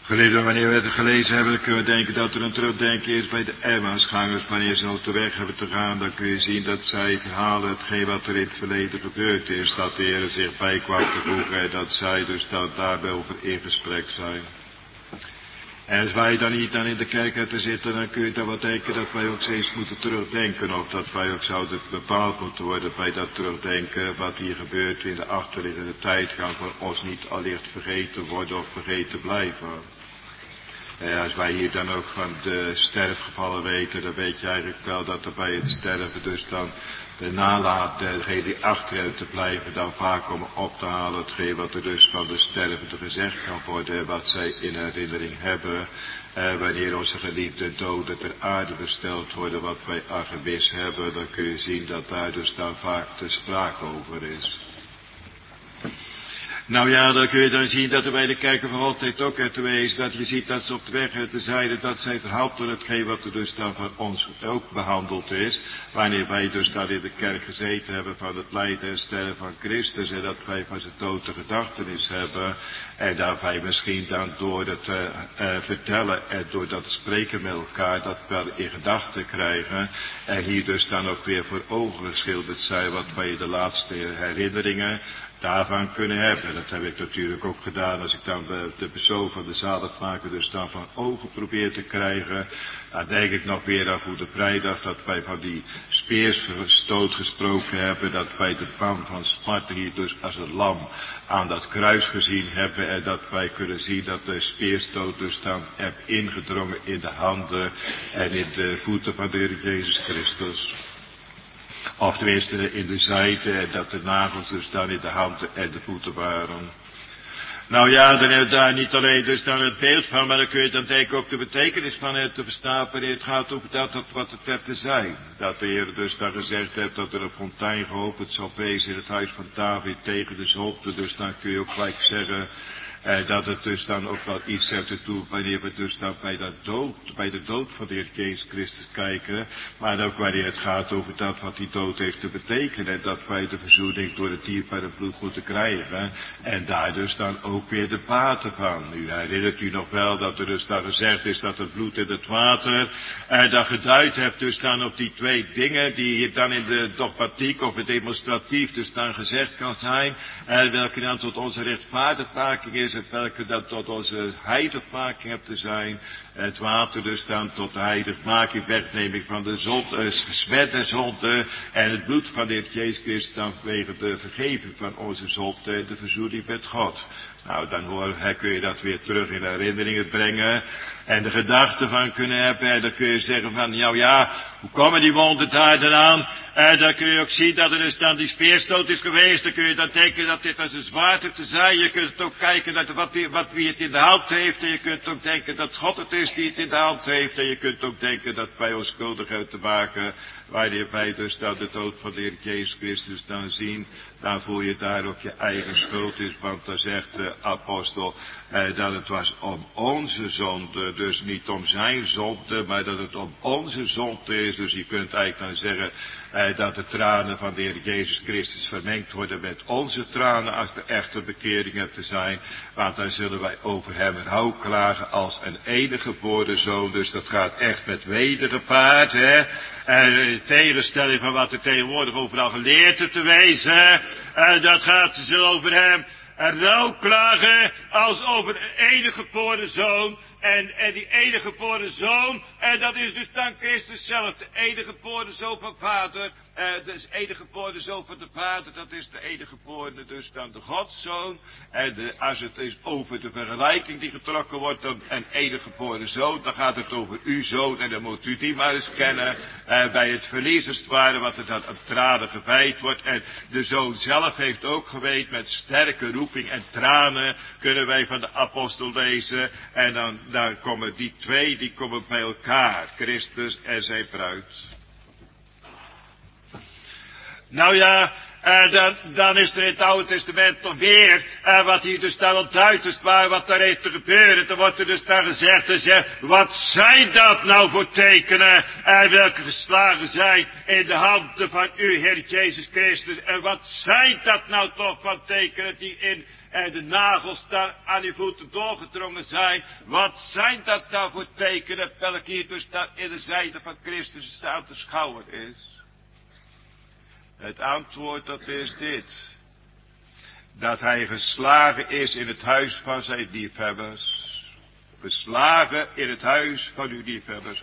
Geliefden, wanneer we het gelezen hebben, kunnen we denken dat er een terugdenken is bij de Emmausgangers. Wanneer ze op de weg hebben te gaan, dan kun je zien dat zij verhalen hetgeen wat er in het verleden gebeurd is. Dat de Heer zich bij kwam te voegen en dat zij dus dat daarbij over in gesprek zijn. En als wij dan niet dan in de kerk hebben zitten, dan kun je dan wat denken dat wij ook steeds moeten terugdenken. Of dat wij ook zouden bepaald moeten worden bij dat terugdenken. Wat hier gebeurt in de achterliggende tijd kan voor ons niet allicht vergeten worden of vergeten blijven. En als wij hier dan ook van de sterfgevallen weten, dan weet je eigenlijk wel dat er bij het sterven dus dan de nalaat, degene die achter hebben te blijven, dan vaak om op te halen hetgeen wat er dus van de stervende gezegd kan worden, wat zij in herinnering hebben. Eh, wanneer onze geliefde doden ter aarde besteld worden, wat wij gewis hebben, dan kun je zien dat daar dus dan vaak de sprake over is. Nou ja, dan kun je dan zien dat er bij de kerken van altijd ook het wees, dat je ziet dat ze op de weg te zeiden, dat zij verhaalden hetgeen wat er dus dan van ons ook behandeld is, wanneer wij dus daar in de kerk gezeten hebben van het lijden en sterven van Christus, en dat wij van zijn dood de gedachtenis hebben, en dat wij misschien dan door het uh, uh, vertellen en door dat spreken met elkaar, dat wel in gedachten krijgen, en hier dus dan ook weer voor ogen geschilderd zijn, wat wij de laatste herinneringen daarvan kunnen hebben. Dat heb ik natuurlijk ook gedaan als ik dan de persoon van de zaligmaker dus dan van ogen probeer te krijgen. Dan denk ik nog weer aan Goede Vrijdag dat wij van die speersstoot gesproken hebben, dat wij de pan van Sparte hier dus als een lam aan dat kruis gezien hebben en dat wij kunnen zien dat de speerstoot dus dan heb ingedrongen in de handen en in de voeten van de Heer Jezus Christus. Of tenminste in de zijde, en dat de nagels dus dan in de handen en de voeten waren. Nou ja, dan hebben we daar niet alleen dus dan het beeld van, maar dan kun je dan denken ook de betekenis van het te verstaan, wanneer het gaat over dat, dat wat het hebt te zijn. Dat de Heer dus dan gezegd heeft dat er een fontein geopend zal wezen in het huis van David tegen de zonde, dus dan kun je ook gelijk zeggen, Eh, dat het dus dan ook wel iets zegt ertoe wanneer we dus dan bij, dat dood, bij de dood van de Heer Jezus Christus kijken. Maar ook wanneer het gaat over dat wat die dood heeft te betekenen. En dat wij de verzoening door het dierbare bloed moeten krijgen. En daar dus dan ook weer de baten van. U herinnert u nog wel dat er dus dan gezegd is dat het bloed en het water. En dat geduid hebt dus dan op die twee dingen die hier dan in de dogmatiek of het demonstratief dus dan gezegd kan zijn. En welke dan tot onze rechtvaardigmaking is. Het welke dat tot onze heiligmaking hebt te zijn. Het water dus dan tot de heiligmaking, wegneming van de zonde, gesmette zonde. En het bloed van de Heer Jezus Christus dan vanwege de vergeving van onze zonde en de verzoening met God. Nou, dan hoor, hè, kun je dat weer terug in herinneringen brengen. En de gedachten van kunnen hebben. En dan kun je zeggen van, nou ja, hoe komen die wonden daar dan aan? En dan kun je ook zien dat er dus dan die speerstoot is geweest. Dan kun je dan denken dat dit als een zwaard heeft te zijn. Je kunt ook kijken dat wat, die, wat wie het in de hand heeft. En je kunt ook denken dat God het is die het in de hand heeft. En je kunt ook denken dat wij ons schuldig hebben te maken. Wanneer wij dus dan de dood van de Heer Jezus Christus dan zien. Dan voel je daar ook je eigen schuld is. Want dan zegt de apostel eh, dat het was om onze zonde. Dus niet om zijn zonde, maar dat het om onze zonde is. Dus je kunt eigenlijk dan zeggen eh, dat de tranen van de Heer Jezus Christus vermengd worden met onze tranen als de echte bekering hebt te zijn. Want dan zullen wij over hem rouw klagen als een enige geboren zoon. Dus dat gaat echt met weder gepaard, hè. En in tegenstelling van wat er tegenwoordig overal geleerd is te wezen. En dat gaat, ze zullen over hem rouw klagen als over een enige geboren zoon. En, en die enige geboren zoon, en dat is dus dan Christus zelf, de enige geboren zoon van vader. Uh, dus enige geboren zoon van de vader, dat is de enige geboren, dus dan de Godszoon. En de, als het is over de vergelijking die getrokken wordt, dan een enige geboren zoon, dan gaat het over uw zoon, en dan moet u die maar eens kennen. Uh, bij het verlies als het ware, wat er dan op tranen gewijd wordt. En de zoon zelf heeft ook geweet, met sterke roeping en tranen, kunnen wij van de apostel lezen. En dan, dan komen die twee, die komen bij elkaar, Christus en zijn bruid. Nou ja, En dan, dan is er in het Oude Testament nog weer, en wat hier dus dan ontduidt is, maar wat daar heeft te gebeuren. Dan wordt er dus dan gezegd, en zegt, wat zijn dat nou voor tekenen, en welke geslagen zijn in de handen van u, Heer Jezus Christus. En wat zijn dat nou toch van tekenen die in en de nagels daar aan uw voeten doorgedrongen zijn. Wat zijn dat nou voor tekenen, welke hier dus dan in de zijde van Christus aan te schouwen is? Het antwoord dat is dit. Dat hij geslagen is in het huis van zijn liefhebbers. Geslagen in het huis van uw liefhebbers.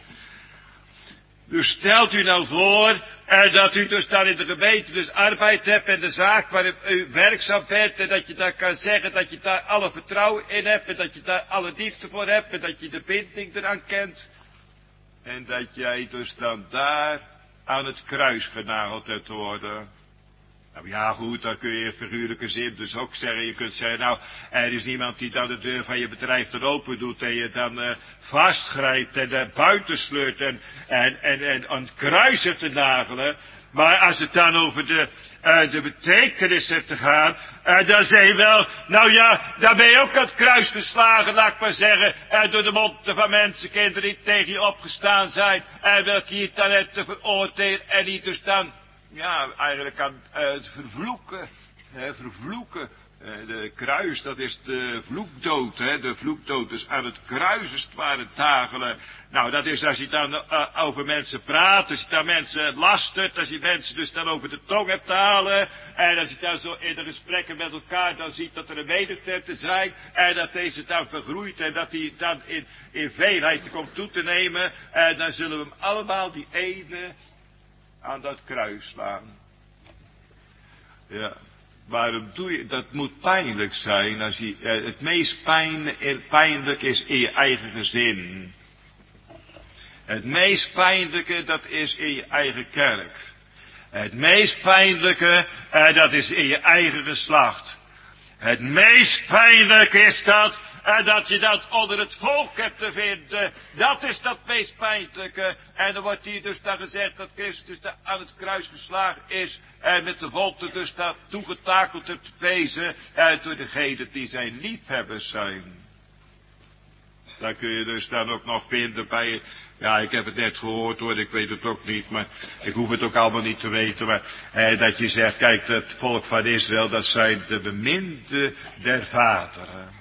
Dus stelt u nou voor, eh, dat u dus dan in de gemeente dus arbeid hebt en de zaak waar u werkzaam bent en dat je daar kan zeggen dat je daar alle vertrouwen in hebt en dat je daar alle liefde voor hebt en dat je de binding eraan kent. En dat jij dus dan daar aan het kruis genageld hebt te worden. Nou ja goed, dan kun je in figuurlijke zin dus ook zeggen. Je kunt zeggen, nou, er is niemand die dan de deur van je bedrijf dan open doet en je dan uh, vastgrijpt en uh, buiten sleurt en, en, en, en aan het kruis hebt te nagelen. Maar als het dan over de, uh, de betekenis hebt te gaan, uh, dan zeg je wel, nou ja, dan ben je ook aan het kruis geslagen, laat ik maar zeggen, uh, door de monden van mensenkinderen die tegen je opgestaan zijn, en uh, welke je dan hebt te veroordelen en die dus dan, ja, eigenlijk aan uh, het vervloeken, hè, vervloeken. Uh, de kruis, dat is de vloekdood, hè, de vloekdood, dus aan het kruis is het ware tagelen. Nou, dat is als je dan uh, over mensen praat, als je dan mensen lastert, als je mensen dus dan over de tong hebt te halen, en als je dan zo in de gesprekken met elkaar dan ziet dat er een menigte te zijn, en dat deze dan vergroeit, en dat die dan in, in veelheid komt toe te nemen, en dan zullen we hem allemaal die ene aan dat kruis slaan. Ja. Waarom doe je, dat moet pijnlijk zijn, als je, eh, het meest pijn, pijnlijk is in je eigen gezin. Het meest pijnlijke, dat is in je eigen kerk. Het meest pijnlijke, eh, dat is in je eigen geslacht. Het meest pijnlijke is dat, en dat je dat onder het volk hebt te vinden. Dat is dat meest pijnlijke. En dan wordt hier dus dan gezegd dat Christus daar aan het kruis geslagen is. En met de wolten dus dat toegetakeld hebt te wezen. En door degenen die zijn liefhebbers zijn. Daar kun je dus dan ook nog vinden bij. Ja, ik heb het net gehoord hoor, ik weet het ook niet, maar ik hoef het ook allemaal niet te weten. Maar eh, dat je zegt, kijk, het volk van Israël, dat zijn de beminde der vaderen.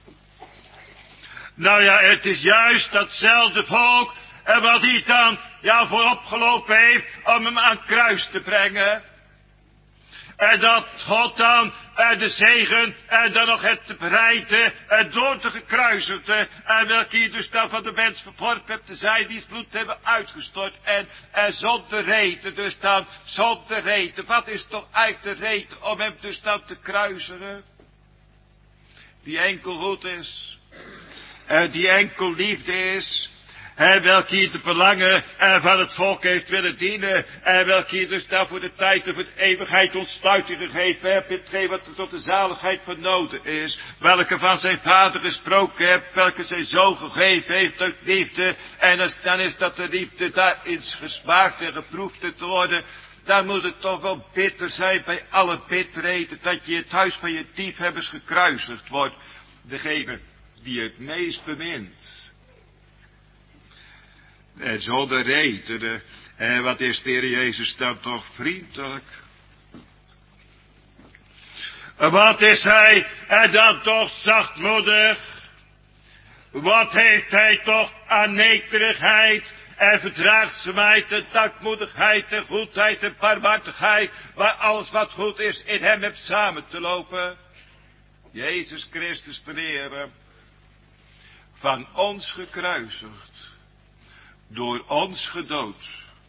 Nou ja, het is juist datzelfde volk, en wat hij dan, ja, voorop gelopen heeft, om hem aan het kruis te brengen. En dat God dan, en de zegen, en dan nog het te bereiden, en door te gekruisigde, en welke hij dus dan van de mens verworpen hebt te zijn, die het bloed hebben uitgestort, en, en zonder reden, dus dan, zonder reden. Wat is toch eigenlijk de reden om hem dus dan te kruisigen? Die enkel goed is. Uh, die enkel liefde is, en welke hier de belangen uh, van het volk heeft willen dienen, en welke hier dus daar voor de tijd en voor de eeuwigheid ontsluiting gegeven hebt, hetgeen wat er tot de zaligheid van nodig is, welke van zijn vader gesproken hebt, welke zijn zoon gegeven heeft uit liefde, en als, dan is dat de liefde daarin gesmaakt en geproefd te worden. Dan moet het toch wel bitter zijn bij alle bitterheden, dat je het huis van je liefhebbers gekruisigd wordt, degene die het meest bemint. En zonder reden, en wat is de Heer Jezus dan toch vriendelijk? Wat is hij en dan toch zachtmoedig? Wat heeft hij toch aan nederigheid en verdraagzaamheid en dankmoedigheid en goedheid en barmhartigheid, waar alles wat goed is in hem hebt samen te lopen? Jezus Christus te leren. Van ons gekruisigd, door ons gedood.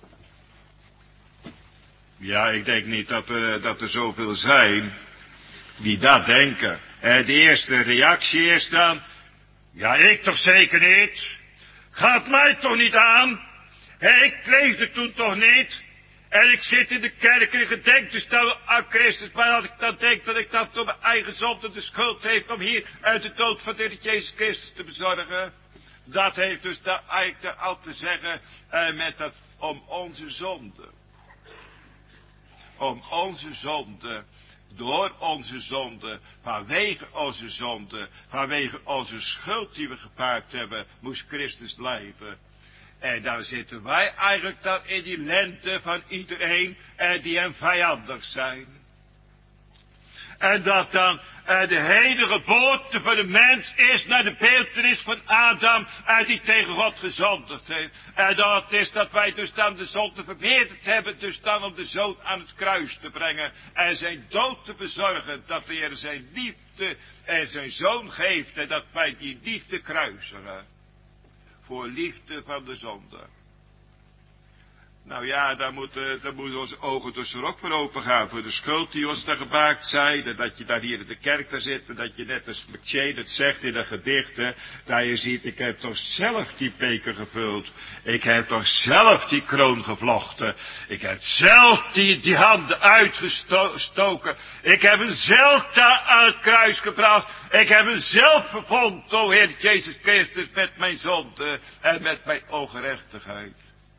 Ja, ik denk niet dat er, dat er zoveel zijn die dat denken. En de eerste reactie is dan, ja, ik toch zeker niet. Gaat mij toch niet aan. Hey, ik leefde toen toch niet. En ik zit in de kerk en ik gedenk dus dan aan Christus. Maar als ik dan denk dat ik dat door mijn eigen zonde de schuld heeft om hier uit de dood van de Heer Jezus Christus te bezorgen. Dat heeft dus daar eigenlijk al te zeggen eh, met dat om onze zonde. om onze zonde, door onze zonde, vanwege onze zonde, vanwege onze schuld die we gepaard hebben, moest Christus blijven. En dan zitten wij eigenlijk dan in die lente van iedereen eh, die hem vijandig zijn. En dat dan uh, de hele geboorte van de mens is naar de beeltenis van Adam uh, die tegen God gezondigd heeft. En dat is dat wij dus dan de zonde vermeerderd hebben, dus dan om de zoon aan het kruis te brengen en zijn dood te bezorgen, dat de Heer zijn liefde en zijn zoon geeft en dat wij die liefde kruisigen. Voor liefde van de zonde. Nou ja, dan moeten, dan moeten onze ogen dus er ook voor open gaan. Voor de schuld die ons daar gemaakt zijn. En dat je daar hier in de kerk daar zit. En dat je net als McChain het zegt in een gedicht. Hè, dat je ziet, ik heb toch zelf die beker gevuld. Ik heb toch zelf die kroon gevlochten. Ik heb zelf die, die handen uitgestoken. Ik heb hem zelf daar aan het kruis gebracht. Ik heb hem zelf vervond, o Heer Jezus Christus, met mijn zonde en met mijn ongerechtigheid.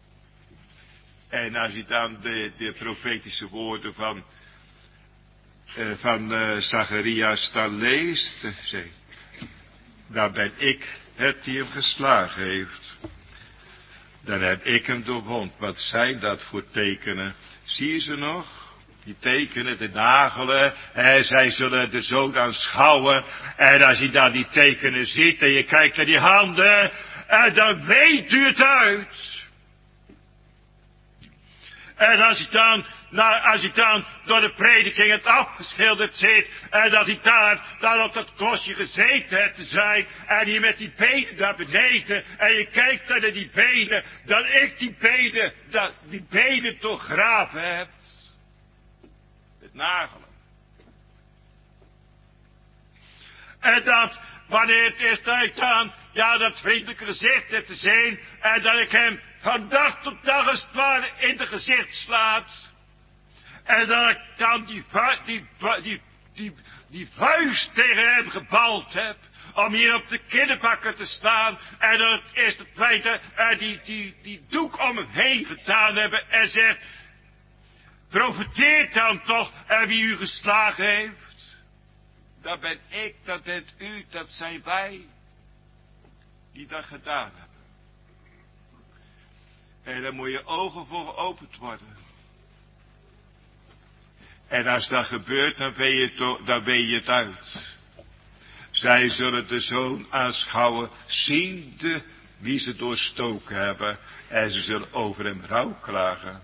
En als je dan de, de profetische woorden van, uh, van uh, Zacharias dan leest, uh, zeg, dan ben ik het die hem geslagen heeft. Dan heb ik hem doorwond. Wat zijn dat voor tekenen? Zie je ze nog? Die tekenen, de nagelen, en zij zullen de zoon aanschouwen. En als je dan die tekenen ziet en je kijkt naar die handen, en dan weet u het uit. En als hij dan, nou, als hij dan door de prediking het afgeschilderd zit, en dat hij daar, daar op dat klosje gezeten heeft te zijn, en je met die benen daar beneden, en je kijkt naar die benen, dat ik die benen, dat die benen toch graven heb. Het nagelen. En dat, wanneer het is dat ik dan, ja, dat vriendelijke gezicht heb te zien, en dat ik hem van dag tot dag als het ware in het gezicht slaat. En dat ik dan die, die, die, die, die vuist tegen hem gebald heb. Om hier op de kinderbakken te staan. En dat is het feit dat uh, die, die, die doek om hem heen gedaan hebben. En zegt, profiteert dan toch uh, wie u geslagen heeft. Dat ben ik, dat bent u, dat zijn wij. Die dat gedaan hebben. En daar moet je ogen voor geopend worden. En als dat gebeurt, dan ben je, to, dan ben je het uit. Zij zullen de zoon aanschouwen, ziende wie ze doorstoken hebben. En ze zullen over hem rouw klagen.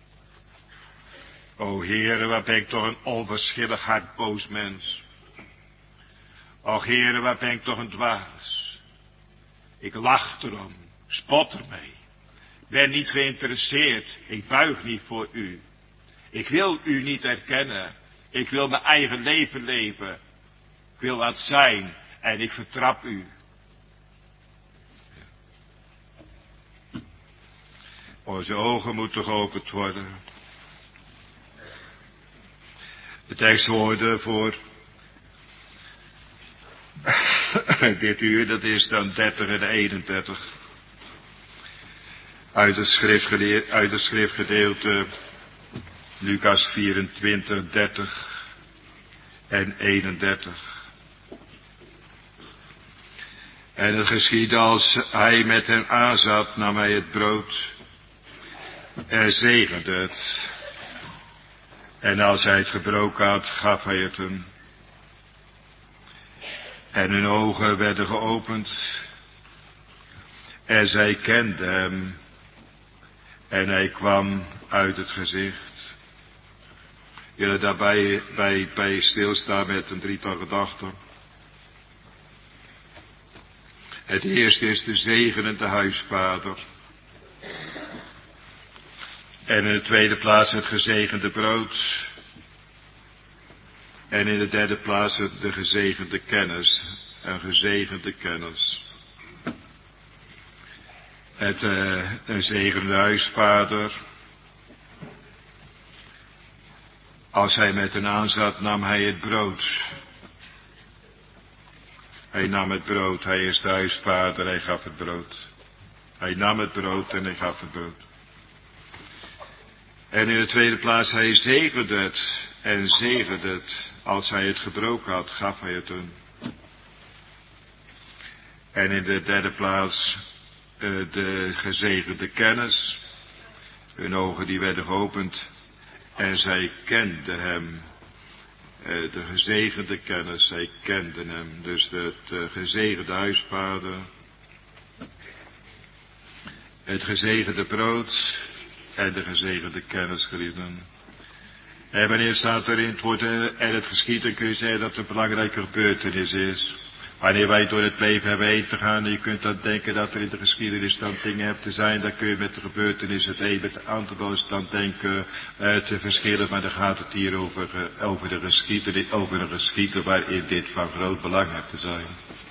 O Heere, wat ben ik toch een onverschillig hardboos mens. O Heere, wat ben ik toch een dwaas. Ik lach erom, spot ermee. Ben niet geïnteresseerd. Ik buig niet voor u. Ik wil u niet erkennen. Ik wil mijn eigen leven leven. Ik wil wat zijn. En ik vertrap u. Onze ogen moeten geopend worden. De tekstwoorden voor dit uur, dat is dan dertig en eenendertig. Uit het, schriftgedeelte, uit het schriftgedeelte Lucas vierentwintig, dertig en eenendertig. En het geschiedde als hij met hen aanzat, nam hij het brood en zegende het. En als hij het gebroken had, gaf hij het hem. En hun ogen werden geopend. En zij kenden hem. En hij kwam uit het gezicht. Jullie daarbij bij, bij stilstaan met een drietal gedachten. Het eerste is de zegenende huisvader. En in de tweede plaats het gezegende brood. En in de derde plaats de gezegende kennis. Een gezegende kennis. Het uh, een zegende huisvader. Als hij met hen aanzat, nam hij het brood. Hij nam het brood. Hij is de huisvader. Hij gaf het brood. Hij nam het brood en hij gaf het brood. En in de tweede plaats, hij zegende het en zegende het. Als hij het gebroken had, gaf hij het hun. En in de derde plaats, uh, de gezegende kennis. Hun ogen die werden geopend en zij kenden hem. Uh, de gezegende kennis, zij kenden hem. Dus het uh, gezegende huisvader. Het gezegende brood en de gezegende kennis, geliefden. En wanneer staat er in het woord uh, en het geschieden, kun je zeggen dat het een belangrijke gebeurtenis is. Wanneer wij door het leven hebben heen te gaan en je kunt dan denken dat er in de geschiedenis dan dingen hebben te zijn, dan kun je met de gebeurtenis het een met de andere dan denken uh, te verschillen, maar dan gaat het hier over, uh, over de geschiedenis, over een geschieden waarin dit van groot belang heeft te zijn.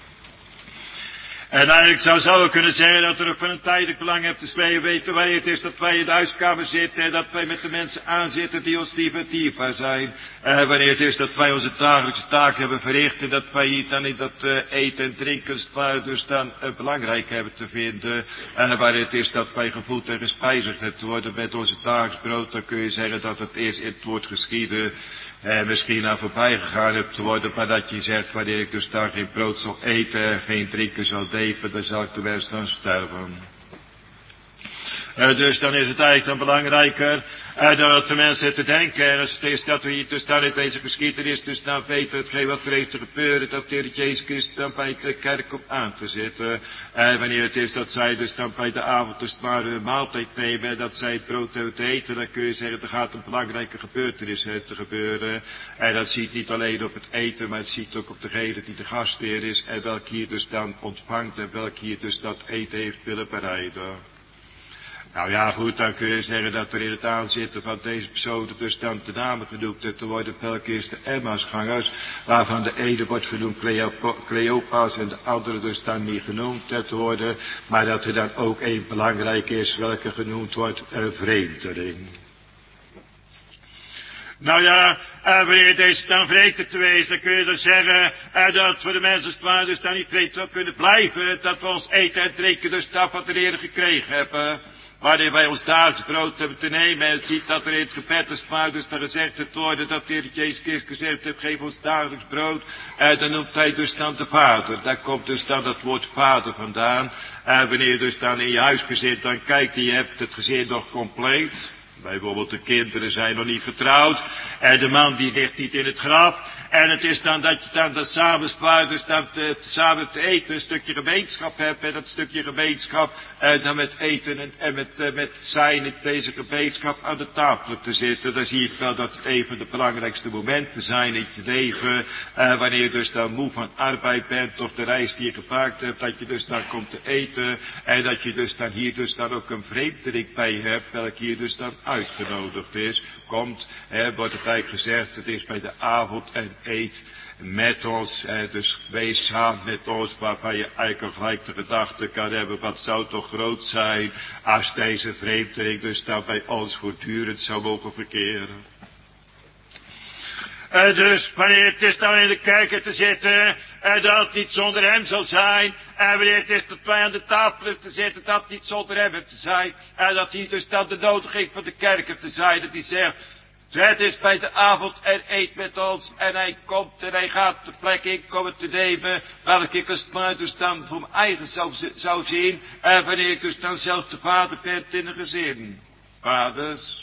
En eigenlijk zou zo kunnen zeggen dat er ook van een tijdelijk belang heeft te spelen. Weten wanneer het is dat wij in de huiskamer zitten en dat wij met de mensen aanzitten die ons lief en dierbaar zijn. En wanneer het is dat wij onze dagelijkse taak hebben verricht en dat wij hier dan in dat uh, eten en drinken dus dan uh, belangrijk hebben te vinden. En wanneer het is dat wij gevoed en gespijzigd hebben te worden met onze dagelijks brood, dan kun je zeggen dat het eerst in het woord geschieden en misschien aan voorbij gegaan hebt te worden, maar dat je zegt, wanneer ik dus daar geen brood zal eten en geen drinken zal depen, dan zal ik de best dan sterven. Uh, dus dan is het eigenlijk dan belangrijker uh, dat de mensen te denken. En als het is dat we hier dus dan in deze geschiedenis dus dan weten hetgeen wat er heeft te gebeuren, dat de Heer Jezus Christus dan bij de kerk op aan te zitten. En uh, wanneer het is dat zij dus dan bij de avond dus maar hun maaltijd nemen en dat zij het brood hebben te eten, dan kun je zeggen, er gaat een belangrijke gebeurtenis te gebeuren. En dat ziet niet alleen op het eten, maar het ziet ook op degene die de gastheer is en welk hier dus dan ontvangt en welk hier dus dat eten heeft willen bereiden. Nou ja, goed, dan kun je zeggen dat er in het aanzitten van deze persoon dus dan de namen genoemd heeft te worden, welke is de Emmausgangers, waarvan de ene wordt genoemd Cleopas en de andere dus dan niet genoemd te worden, maar dat er dan ook één belangrijk is, welke genoemd wordt een vreemdeling. Nou ja, uh, wanneer deze dan vreemd te wezen, dan kun je dan zeggen uh, dat voor de mensen waar dus dan niet vreemd zou kunnen blijven, dat we ons eten en drinken dus dat wat de Heer gekregen hebben. Wanneer wij ons dagelijks brood hebben te nemen en ziet dat er in het gebed is maar dus dan gezegd het worden dat de Heer Jezus Christus gezegd heeft, geef ons dagelijks brood. En dan noemt hij dus dan de Vader. Daar komt dus dan dat woord Vader vandaan. En wanneer je dus dan in je huis zit, dan kijkt je hebt het gezin nog compleet. Bijvoorbeeld de kinderen zijn nog niet getrouwd. En de man die ligt niet in het graf. En het is dan dat je dan dat samen spaart, dus dat uh, samen te eten een stukje gemeenschap hebt. En dat stukje gemeenschap uh, dan met eten en, en met, uh, met zijn in deze gemeenschap aan de tafel te zitten. Dan zie je wel dat het een van de belangrijkste momenten zijn in je leven. Uh, wanneer je dus dan moe van arbeid bent of de reis die je gemaakt hebt. Dat je dus dan komt te eten. En dat je dus dan hier dus dan ook een vreemdeling bij je hebt. Welke hier dus dan uitgenodigd is. Komt, hè, wordt het eigenlijk gezegd, het is bij de avond en eet met ons, hè, dus wees samen met ons, waarvan je eigenlijk gelijk de gedachte kan hebben, wat zou toch groot zijn, als deze vreemdeling dus dan bij ons voortdurend zou mogen verkeren. Uh, dus wanneer het is dan in de kerken te zitten, uh, dat het niet zonder hem zal zijn. En uh, wanneer het is dat wij aan de tafel te zitten, dat het niet zonder hem heeft te zijn. En uh, dat hij dus dan de nodiging van de kerken te zijn, dat hij zegt, het is bij de avond en eet met ons. En hij komt en hij gaat de plek in komen te nemen, welke ik als het dus dan voor mijn eigen zou, zou zien. En uh, wanneer ik dus dan zelf de vader ben in een gezin. Vaders.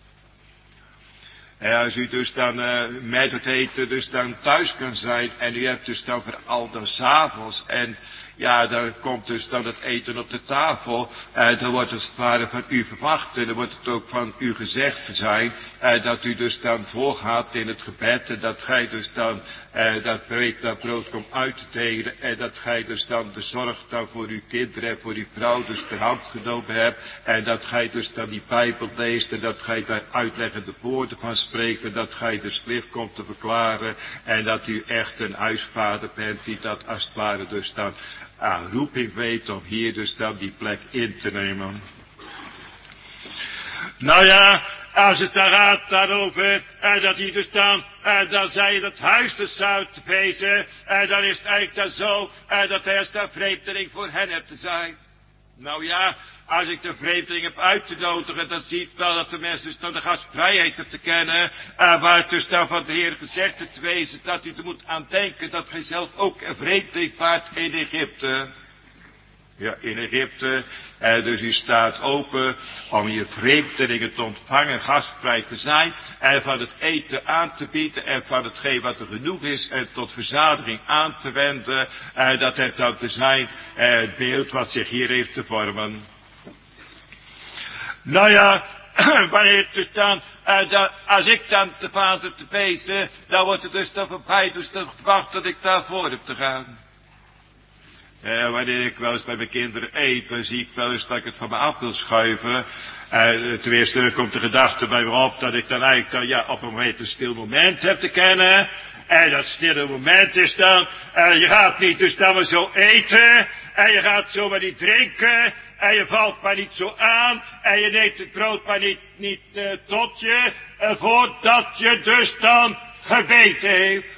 En als u dus dan uh, met het eten dus dan thuis kan zijn en u hebt dus dan voor al dan 's avonds en ja, dan komt dus dan het eten op de tafel. Uh, dan wordt het ware van u verwacht. En dan wordt het ook van u gezegd te zijn. Uh, dat u dus dan voorgaat in het gebed. En dat gij dus dan uh, dat, brood, dat brood komt uit te delen. En dat gij dus dan de zorg dan voor uw kinderen en voor uw vrouw dus ter hand genomen hebt. En dat gij dus dan die Bijbel leest. En dat gij daar uitleggende woorden van spreekt. En dat gij de schrift komt te verklaren. En dat u echt een huisvader bent die dat als het ware dus dan aan roeping weet om hier dus dan die plek in te nemen. Nou ja, als het daar gaat daarover, en dat hij dus dan, en dan zei je dat huis dus zou te wezen, en dan is het eigenlijk dan zo, en dat hij als een vreemdeling voor hen hebt te zijn. Nou ja, als ik de vreemdeling heb uit te nodigen, dan ziet wel dat de mensen dus dan de gastvrijheid hebt te kennen, uh, waar het dus dan van de Heer gezegd is te wezen, dat u er moet aan denken dat gij zelf ook een vreemdeling waart in Egypte. Ja, in Egypte, uh, dus u staat open om hier vreemdelingen te ontvangen, gastvrij te zijn, en van het eten aan te bieden, en van hetgeen wat er genoeg is, en tot verzadiging aan te wenden, uh, dat het dan te zijn, uh, het beeld wat zich hier heeft te vormen. Nou ja, wanneer het dus dan, uh, dat, als ik dan de vader te wezen, dan wordt het dus dan voorbij, dus dan wacht dat ik daarvoor heb te gaan. Uh, wanneer ik wel eens bij mijn kinderen eet, dan zie ik wel eens dat ik het van me af wil schuiven. Uh, ten eerste komt de gedachte bij me op dat ik dan eigenlijk dan, ja, op een moment een stil moment heb te kennen. En dat stille moment is dan, uh, je gaat niet dus dan maar zo eten, en je gaat zo maar niet drinken, en je valt maar niet zo aan, en je neemt het brood maar niet, niet uh, tot je, uh, voordat je dus dan gebeten heeft.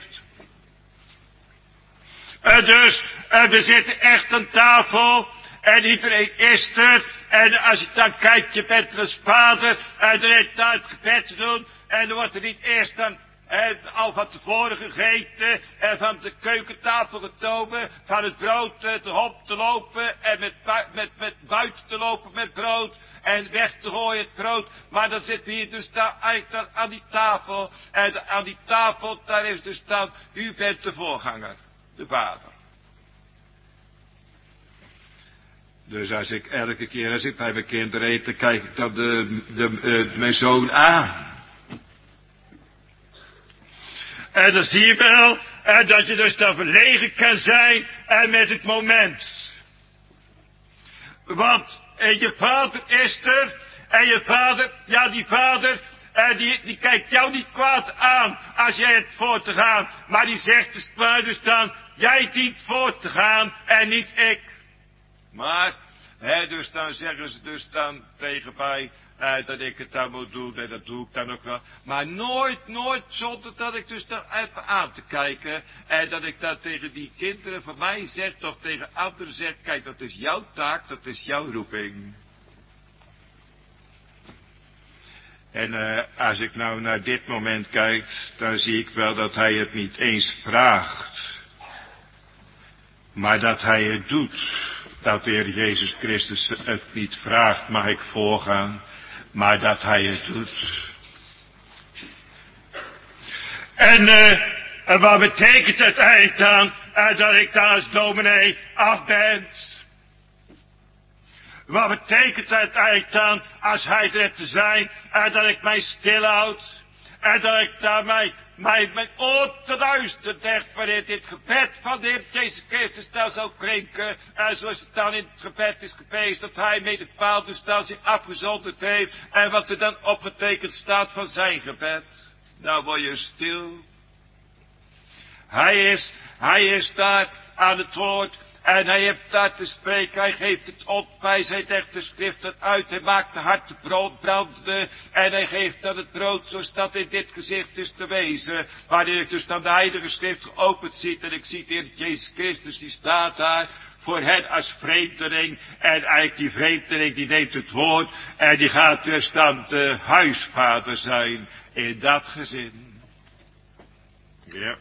Uh, dus, uh, we zitten echt aan tafel, en iedereen is er, en als je dan kijkt, je bent er als vader, en dan heeft daar het gebed te doen, en dan wordt er niet eerst dan, en al van tevoren gegeten, en van de keukentafel getomen, van het brood te hop te lopen, en met, met, met buiten te lopen met brood, en weg te gooien het brood, maar dan zitten we hier dus daar eigenlijk dan aan die tafel, en aan die tafel, daar is dus dan, u bent de voorganger. De vader. Dus als ik elke keer als ik bij mijn kinderen eet, dan kijk ik dan de, de, uh, mijn zoon aan. En dan zie je wel uh, dat je dus dan verlegen kan zijn en uh, met het moment. Want uh, je vader is er en je vader, ja die vader, Uh, die, die kijkt jou niet kwaad aan als jij het voor te gaan. Maar die zegt dus, dus dan, jij dient voor te gaan en niet ik. Maar, hè, dus dan zeggen ze dus dan tegen mij, uh, dat ik het dan moet doen. En dat doe ik dan ook wel. Maar nooit, nooit zonder dat ik dus dan even aan te kijken. En dat ik dan tegen die kinderen van mij zeg, of tegen anderen zeg, kijk, dat is jouw taak, dat is jouw roeping. En uh, als ik nou naar dit moment kijk, dan zie ik wel dat hij het niet eens vraagt. Maar dat hij het doet. Dat de Heer Jezus Christus het niet vraagt, mag ik voorgaan. Maar dat hij het doet. En uh, wat betekent het eigenlijk dan, uh, dat ik dan als dominee af ben? Wat betekent het eigenlijk dan, als hij er te zijn, en dat ik mij stilhoud, en dat ik daar mij, mij, mijn oor te luisteren leg, wanneer dit gebed van de Heer Jezus Christus dan zou klinken, en zoals het dan in het gebed is geweest, dat hij met het paal dus dan zich afgezonderd heeft, en wat er dan opgetekend staat van zijn gebed. Nou word je stil. Hij is, hij is daar aan het woord. En hij heeft daar te spreken, hij geeft het op, hij zet echt de schriften uit, hij maakt de harten brandende, en hij geeft dan het brood zoals dat in dit gezicht is te wezen. Wanneer ik dus dan de heilige schrift geopend zie, en ik zie de Heer Jezus Christus, die staat daar, voor hen als vreemdeling, en eigenlijk die vreemdeling die neemt het woord, en die gaat dus dan de huisvader zijn in dat gezin. Ja.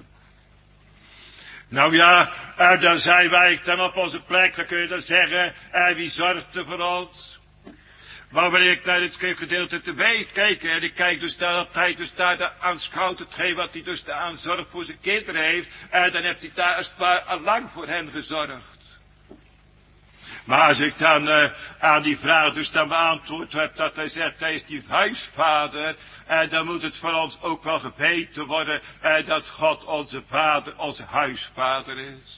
Nou ja, uh, dan zijn wij dan op onze plek, dan kun je dan zeggen, uh, wie zorgt er voor ons? Maar wanneer ik naar dit gedeelte te weet kijk, en ik kijk dus daar dat hij dus daar aanschouwt hetgeen wat hij dus daar aan zorg voor zijn kinderen heeft, uh, dan heeft hij daar als het ware al lang voor hen gezorgd. Maar als ik dan uh, aan die vraag dus dan beantwoord heb dat hij zegt, hij is die huisvader, en dan moet het voor ons ook wel geweten worden uh, dat God onze vader, onze huisvader is.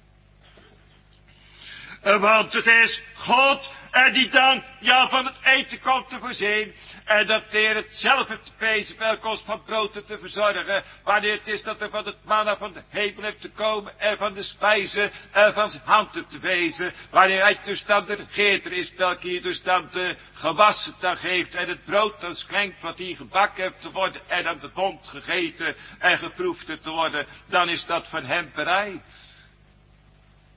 Uh, want het is God en die dan ja van het eten komt te voorzien. En dat de Heer het zelf heeft te wezen, welke ons van brood te verzorgen. Wanneer het is dat er van het manna van de hemel heeft te komen. En van de spijzen en van zijn hand heeft te wezen. Wanneer hij dus dan de regeerder is, welke hier dus dan de gewassen dan geeft. En het brood dan schenkt wat hier gebakken heeft te worden. En aan de bond gegeten en geproefd te worden. Dan is dat van hem bereid.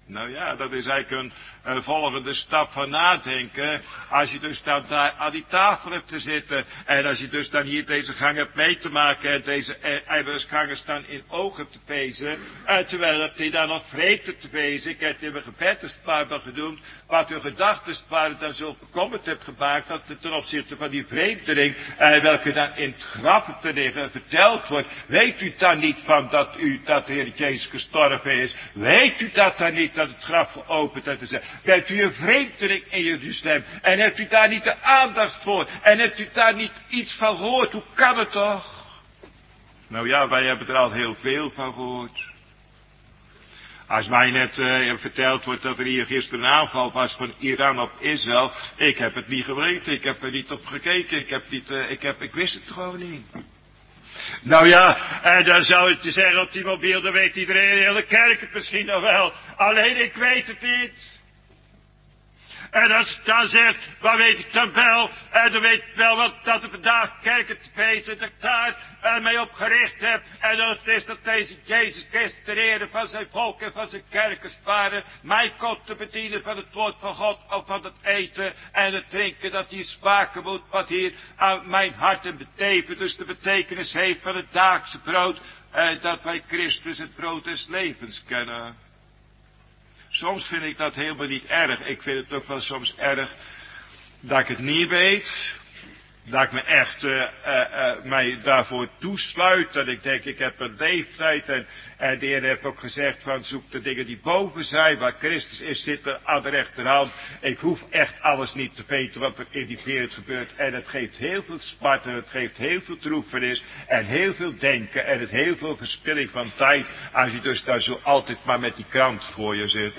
Nou ja, dat is eigenlijk een, een volgende stap van nadenken. Als je dus dan daar aan die tafel hebt te zitten. En als je dus dan hier deze gang hebt mee te maken. En deze eibersgangen staan in ogen te pezen. En terwijl dat die dan nog vreten te pezen. Ik heb het in mijn gebedenspaar genoemd. Wat uw gedachtenspaar dan zo bekommerd hebt gemaakt. Dat het ten opzichte van die vreemdeling. En welke dan in het graf te liggen verteld wordt. Weet u dan niet van dat u, dat de Heer Jezus gestorven is? Weet u dat dan niet? Dat het graf geopend heeft gezegd. Bent u een vreemdeling in Jeruzalem? En hebt u daar niet de aandacht voor? En hebt u daar niet iets van gehoord? Hoe kan het toch? Nou ja, wij hebben er al heel veel van gehoord. Als mij net uh, verteld wordt dat er hier gisteren een aanval was van Iran op Israël. Ik heb het niet geweten. Ik heb er niet op gekeken. Ik heb niet, uh, ik heb, ik wist het gewoon niet. Nou ja, en dan zou ik te zeggen op die mobiel, dan weet iedereen, de hele kerk het misschien nog wel. Alleen ik weet het niet. En als ik dan zeg, wat weet ik dan wel? En dan weet ik wel wat dat er vandaag kerken te feesten, dat ik daar uh, mee op gericht heb. En dat het is dat deze Jezus Christus ter ere van zijn volk en van zijn kerken sparen. Mij komt te bedienen van het woord van God, of van het eten en het drinken, dat hier smaken moet, wat hier aan mijn hart en beteven, dus de betekenis heeft van het daagse brood. En dat wij Christus het brood des levens kennen. Soms vind ik dat helemaal niet erg. Ik vind het ook wel soms erg dat ik het niet weet. Dat ik me echt uh, uh, uh, mij daarvoor toesluit. Dat ik denk, ik heb een leeftijd. En, en de Heer heeft ook gezegd van zoek de dingen die boven zijn. Waar Christus is zitten aan de rechterhand. Ik hoef echt alles niet te weten wat er in die wereld gebeurt. En het geeft heel veel smart. En het geeft heel veel droefenis. En heel veel denken. En het heel veel verspilling van tijd. Als je dus daar zo altijd maar met die krant voor je zit.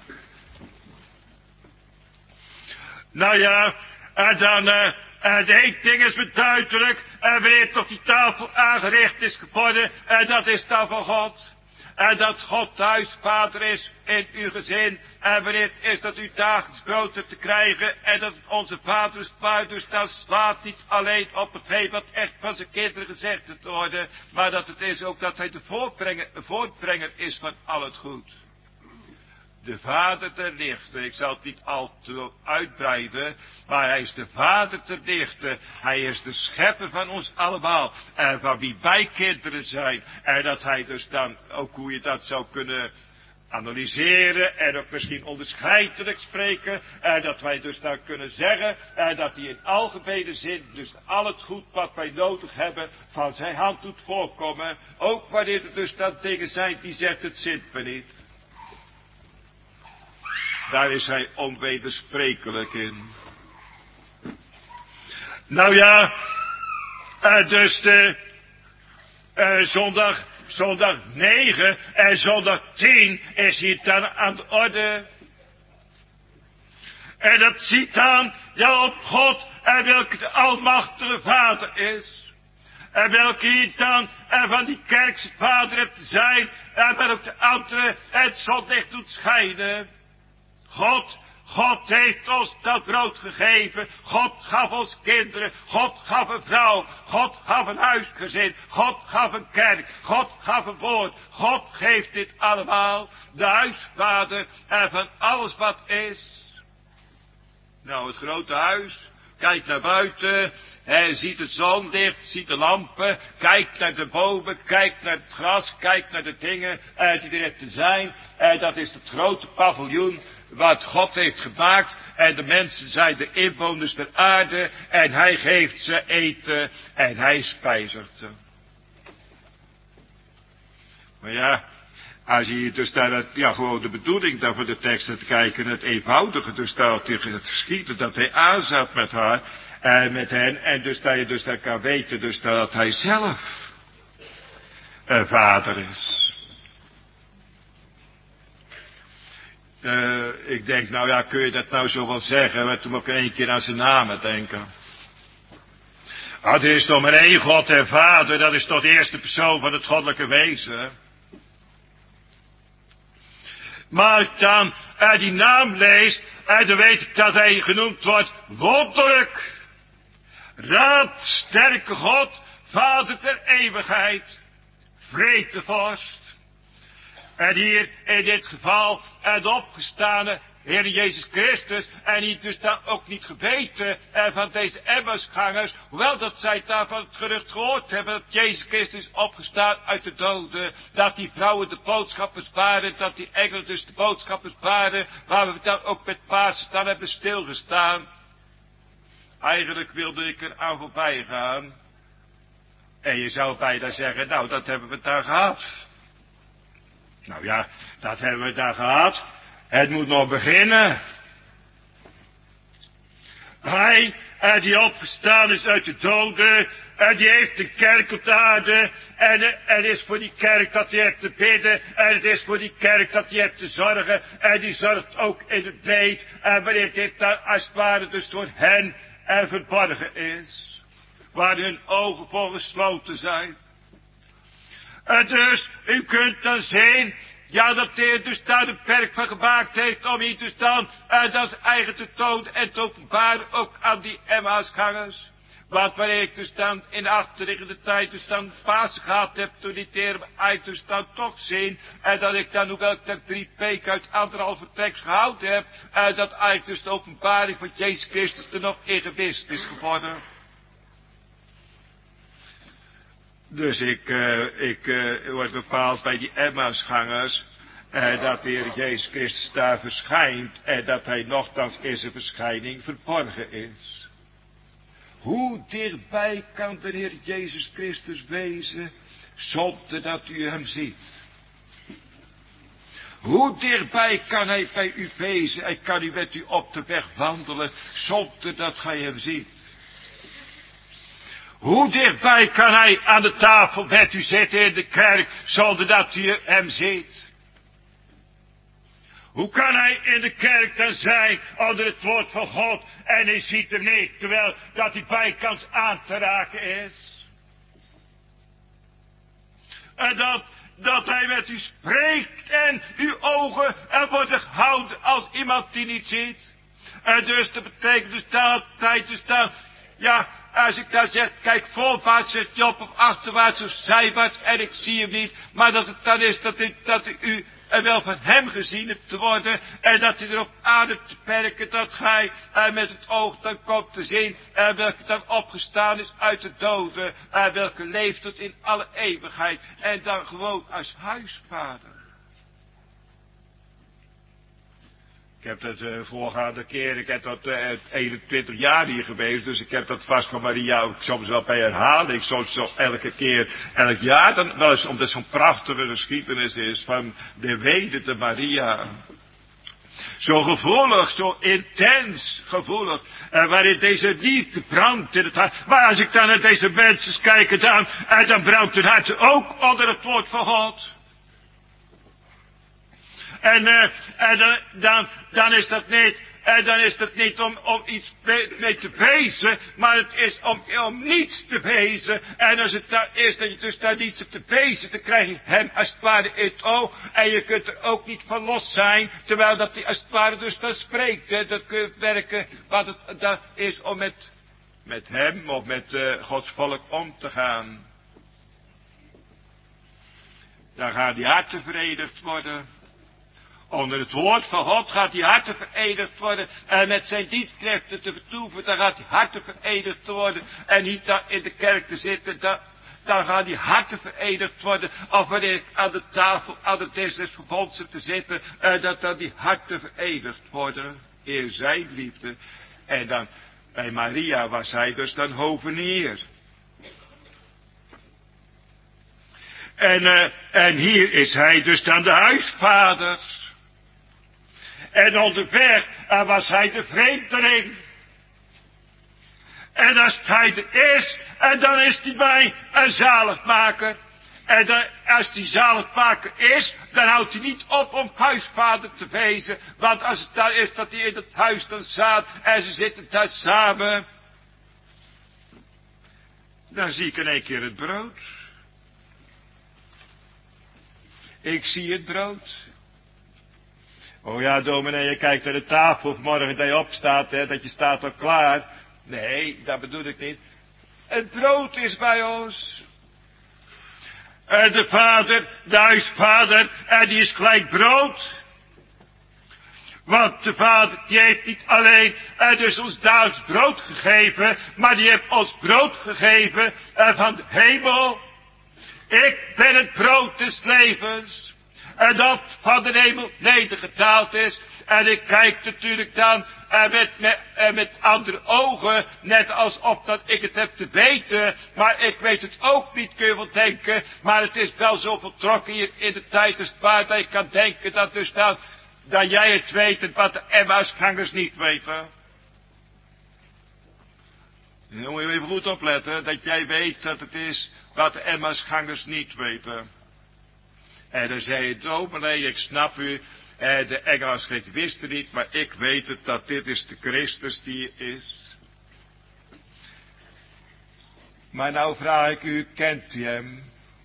Nou ja, en dan... Uh, En de één ding is me duidelijk, en wanneer tot die tafel aangericht is geworden, en dat is dan van God. En dat God de huisvader is in uw gezin, en wanneer het is dat u dagelijks brood hebt te krijgen, en dat het onze vader is waar, dus dan slaat niet alleen op hetgeen wat echt van zijn kinderen gezegd te worden, maar dat het is ook dat hij de voortbrenger, voortbrenger is van al het goed. De vader ter lichte, ik zal het niet al te uitbreiden, maar hij is de vader ter lichte. Hij is de schepper van ons allemaal. En van wie wij kinderen zijn. En dat hij dus dan, ook hoe je dat zou kunnen analyseren en ook misschien onderscheidelijk spreken. En dat wij dus dan kunnen zeggen, en dat hij in algemene zin, dus al het goed wat wij nodig hebben, van zijn hand doet voorkomen. Ook wanneer er dus dan dingen zijn die zegt het zint me niet. Daar is hij onwedersprekelijk in. Nou ja, uh, dus de uh, zondag, zondag negen en zondag tien is hier dan aan de orde. En dat ziet dan ja op God en welke de almachtige vader is. En welke hier dan en van die kerkse vader hebt te zijn en welke de andere het zonlicht doet schijnen. God, God heeft ons dat brood gegeven. God gaf ons kinderen. God gaf een vrouw. God gaf een huisgezin. God gaf een kerk. God gaf een woord. God geeft dit allemaal. De huisvader en van alles wat is. Nou, het grote huis. Kijk naar buiten. Hij ziet het zonlicht. Ziet de lampen. Kijkt naar de bomen. Kijkt naar het gras. Kijkt naar de dingen uh, die er te zijn. Uh, dat is het grote paviljoen. Wat God heeft gemaakt. En de mensen zijn de inwoners der aarde. En hij geeft ze eten. En hij spijzigt ze. Maar ja. Als je dus daar, ja, gewoon de bedoeling daar voor de tekst te kijken. Het eenvoudige dus daar tegen het geschieden. Dat hij aanzat met haar. En met hen. En dus dat je dus daar kan weten. Dus dat hij zelf een vader is. Uh, ik denk, nou ja, kun je dat nou zo wel zeggen? Maar toen moet ik één keer aan zijn namen denken. Ah, er is toch maar één God en Vader, dat is toch de eerste persoon van het goddelijke wezen. Maar ik dan uh, die naam leest, en uh, dan weet ik dat hij genoemd wordt wonderlijk. Raad, sterke God, Vader ter eeuwigheid, vredevorst. En hier in dit geval het opgestane Heer Jezus Christus, en niet dus dan ook niet geweten eh, van deze Emmausgangers, hoewel dat zij daarvan het gerucht gehoord hebben dat Jezus Christus is opgestaan uit de doden, dat die vrouwen de boodschappers waren, dat die engelen dus de boodschappers waren, waar we dan ook met Pasen dan hebben stilgestaan. Eigenlijk wilde ik er aan voorbij gaan. En je zou bijna zeggen, nou dat hebben we daar gehad. Nou ja, dat hebben we daar gehad. Het moet nog beginnen. Hij, en die opgestaan is uit de doden, en die heeft de kerk op de aarde, en het is voor die kerk dat hij heeft te bidden, en het is voor die kerk dat hij heeft te zorgen, en die zorgt ook in het leed, en wanneer dit dan als het ware dus door hen en verborgen is, waar hun ogen voor gesloten zijn. En dus, u kunt dan zien, ja, dat de Heer dus daar een perk van gemaakt heeft om hier dus dan, en dat is eigen te tonen en te openbaren ook aan die Emmausgangers. Want wanneer ik dus dan in de achterliggende tijd dus dan Pasen gehad heb, toen die Heer me uit dus dan toch zien, en dat ik dan, hoewel ik dan drie weken uit anderhalve tekst gehouden heb, en dat eigenlijk dus de openbaring van Jezus Christus er nog in gewist is geworden. Dus ik, uh, ik uh, word bepaald bij die Emmausgangers, uh, dat de Heer Jezus Christus daar verschijnt, en dat hij nochtans in zijn verschijning verborgen is. Hoe dichtbij kan de Heer Jezus Christus wezen, zonder dat u hem ziet? Hoe dichtbij kan hij bij u wezen, en kan u met u op de weg wandelen, zonder dat gij hem ziet? Hoe dichtbij kan hij aan de tafel met u zitten in de kerk, zonder dat u hem ziet? Hoe kan hij in de kerk dan zijn, onder het woord van God, en hij ziet hem niet, terwijl dat hij bijkans aan te raken is? En dat, dat hij met u spreekt, en uw ogen er worden gehouden als iemand die niet ziet. En dus dat betekent dus dat hij dus dan, ja, als ik dan zeg, kijk voorwaarts, zet je op of achterwaarts of zijwaarts en ik zie hem niet. Maar dat het dan is dat, u, dat u er wel van hem gezien hebt te worden. En dat hij erop ademt te perken dat gij en met het oog dan komt te zien. En welke dan opgestaan is uit de doden. En welke leeft tot in alle eeuwigheid. En dan gewoon als huisvader. Ik heb dat uh, voorgaande keer, ik heb dat uh, eenentwintig jaar hier geweest, dus ik heb dat vast van Maria ook soms wel bij herhaling, soms zo elke keer, elk jaar, dan wel eens, omdat zo'n prachtige geschiedenis is van de wederde Maria. Zo gevoelig, zo intens gevoelig, uh, waarin deze liefde brandt in het hart. Maar als ik dan naar deze mensen kijk, dan, en dan brandt hun hart ook onder het woord van God. En, uh, en dan, dan, dan is dat niet, en dan is dat niet om, om iets mee te wezen, maar het is om, om niets te wezen. En als het daar is dat je dus daar niets hebt te wezen, dan krijg je hem als het ware in het oog. En je kunt er ook niet van los zijn, terwijl dat hij als het ware dus dan spreekt. Hè. Dat kun je werken, wat het daar is om met, met hem of met uh, Gods volk om te gaan. Dan gaan die harten verenigd worden. Onder het woord van God gaat die harten verenigd worden. En met zijn dienstknechten te vertoeven, dan gaat die harten verenigd worden. En niet daar in de kerk te zitten, dan, dan gaan die harten verenigd worden. Of wanneer ik aan de tafel, aan de dis des verbonds zit te zitten, en dat dan die harten verenigd worden. In zijn liefde. En dan, bij Maria was hij dus dan hovenier. En, uh, en hier is hij dus dan de huisvader. En onderweg uh, was hij de vreemdeling. En als hij er is, en dan is hij bij een zaligmaker. En dan, als die zaligmaker is, dan houdt hij niet op om huisvader te wezen. Want als het daar is dat hij in het huis dan staat en ze zitten daar samen, dan zie ik in één keer het brood. Ik zie het brood. Oh ja, dominee, je kijkt naar de tafel vanmorgen dat je opstaat, hè, dat je staat al klaar. Nee, dat bedoel ik niet. Het brood is bij ons. En de vader, de huisvader, en die is gelijk brood. Want de vader, die heeft niet alleen en dus ons dagelijks brood gegeven, maar die heeft ons brood gegeven en van de hemel. Ik ben het brood des levens. En dat van de hemel nedergedaald is. En ik kijk natuurlijk dan en met, met, en met andere ogen, net alsof dat ik het heb te weten. Maar ik weet het ook niet, kun je wel denken. Maar het is wel zo vertrokken hier in de tijd als het waar dat ik kan denken dat er staat dat jij het weet, wat de Emmausgangers niet weten. Dan moet je even goed opletten, dat jij weet dat het is wat de Emmausgangers niet weten. En dan zei je, dominee, ik snap u, eh, de Engelsgangers wisten niet, maar ik weet het, dat dit is de Christus die is. Maar nou vraag ik u, kent u hem?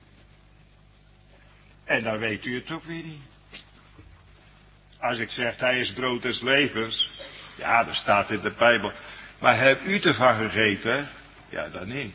En dan weet u het ook weer niet. Als ik zeg, hij is brood des levens. Ja, dat staat in de Bijbel. Maar hebt u ervan gegeten? Ja, dan niet.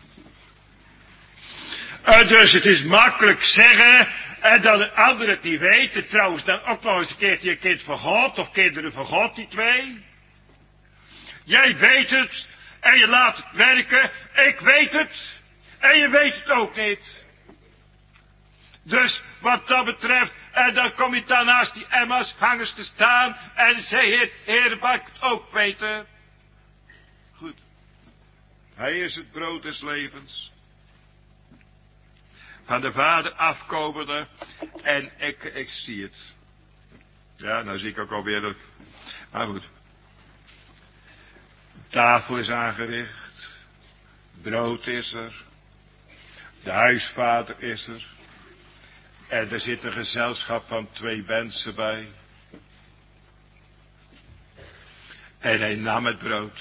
Uh, dus het is makkelijk zeggen. En dat de ander het niet weet. Trouwens, dan ook nog eens een keertje een kind van God. Of kinderen van God, die twee. Jij weet het. En je laat het werken. Ik weet het. En je weet het ook niet. Dus wat dat betreft, en dan kom je dan naast die Emmausgangers te staan en zei, heer, heer, mag ik het ook weten? Goed. Hij is het brood des levens. Van de Vader afkomende en ik, ik zie het. Ja, nou zie ik ook alweer dat. Maar goed. Tafel is aangericht. Brood is er. De huisvader is er. En er zit een gezelschap van twee mensen bij. En hij nam het brood.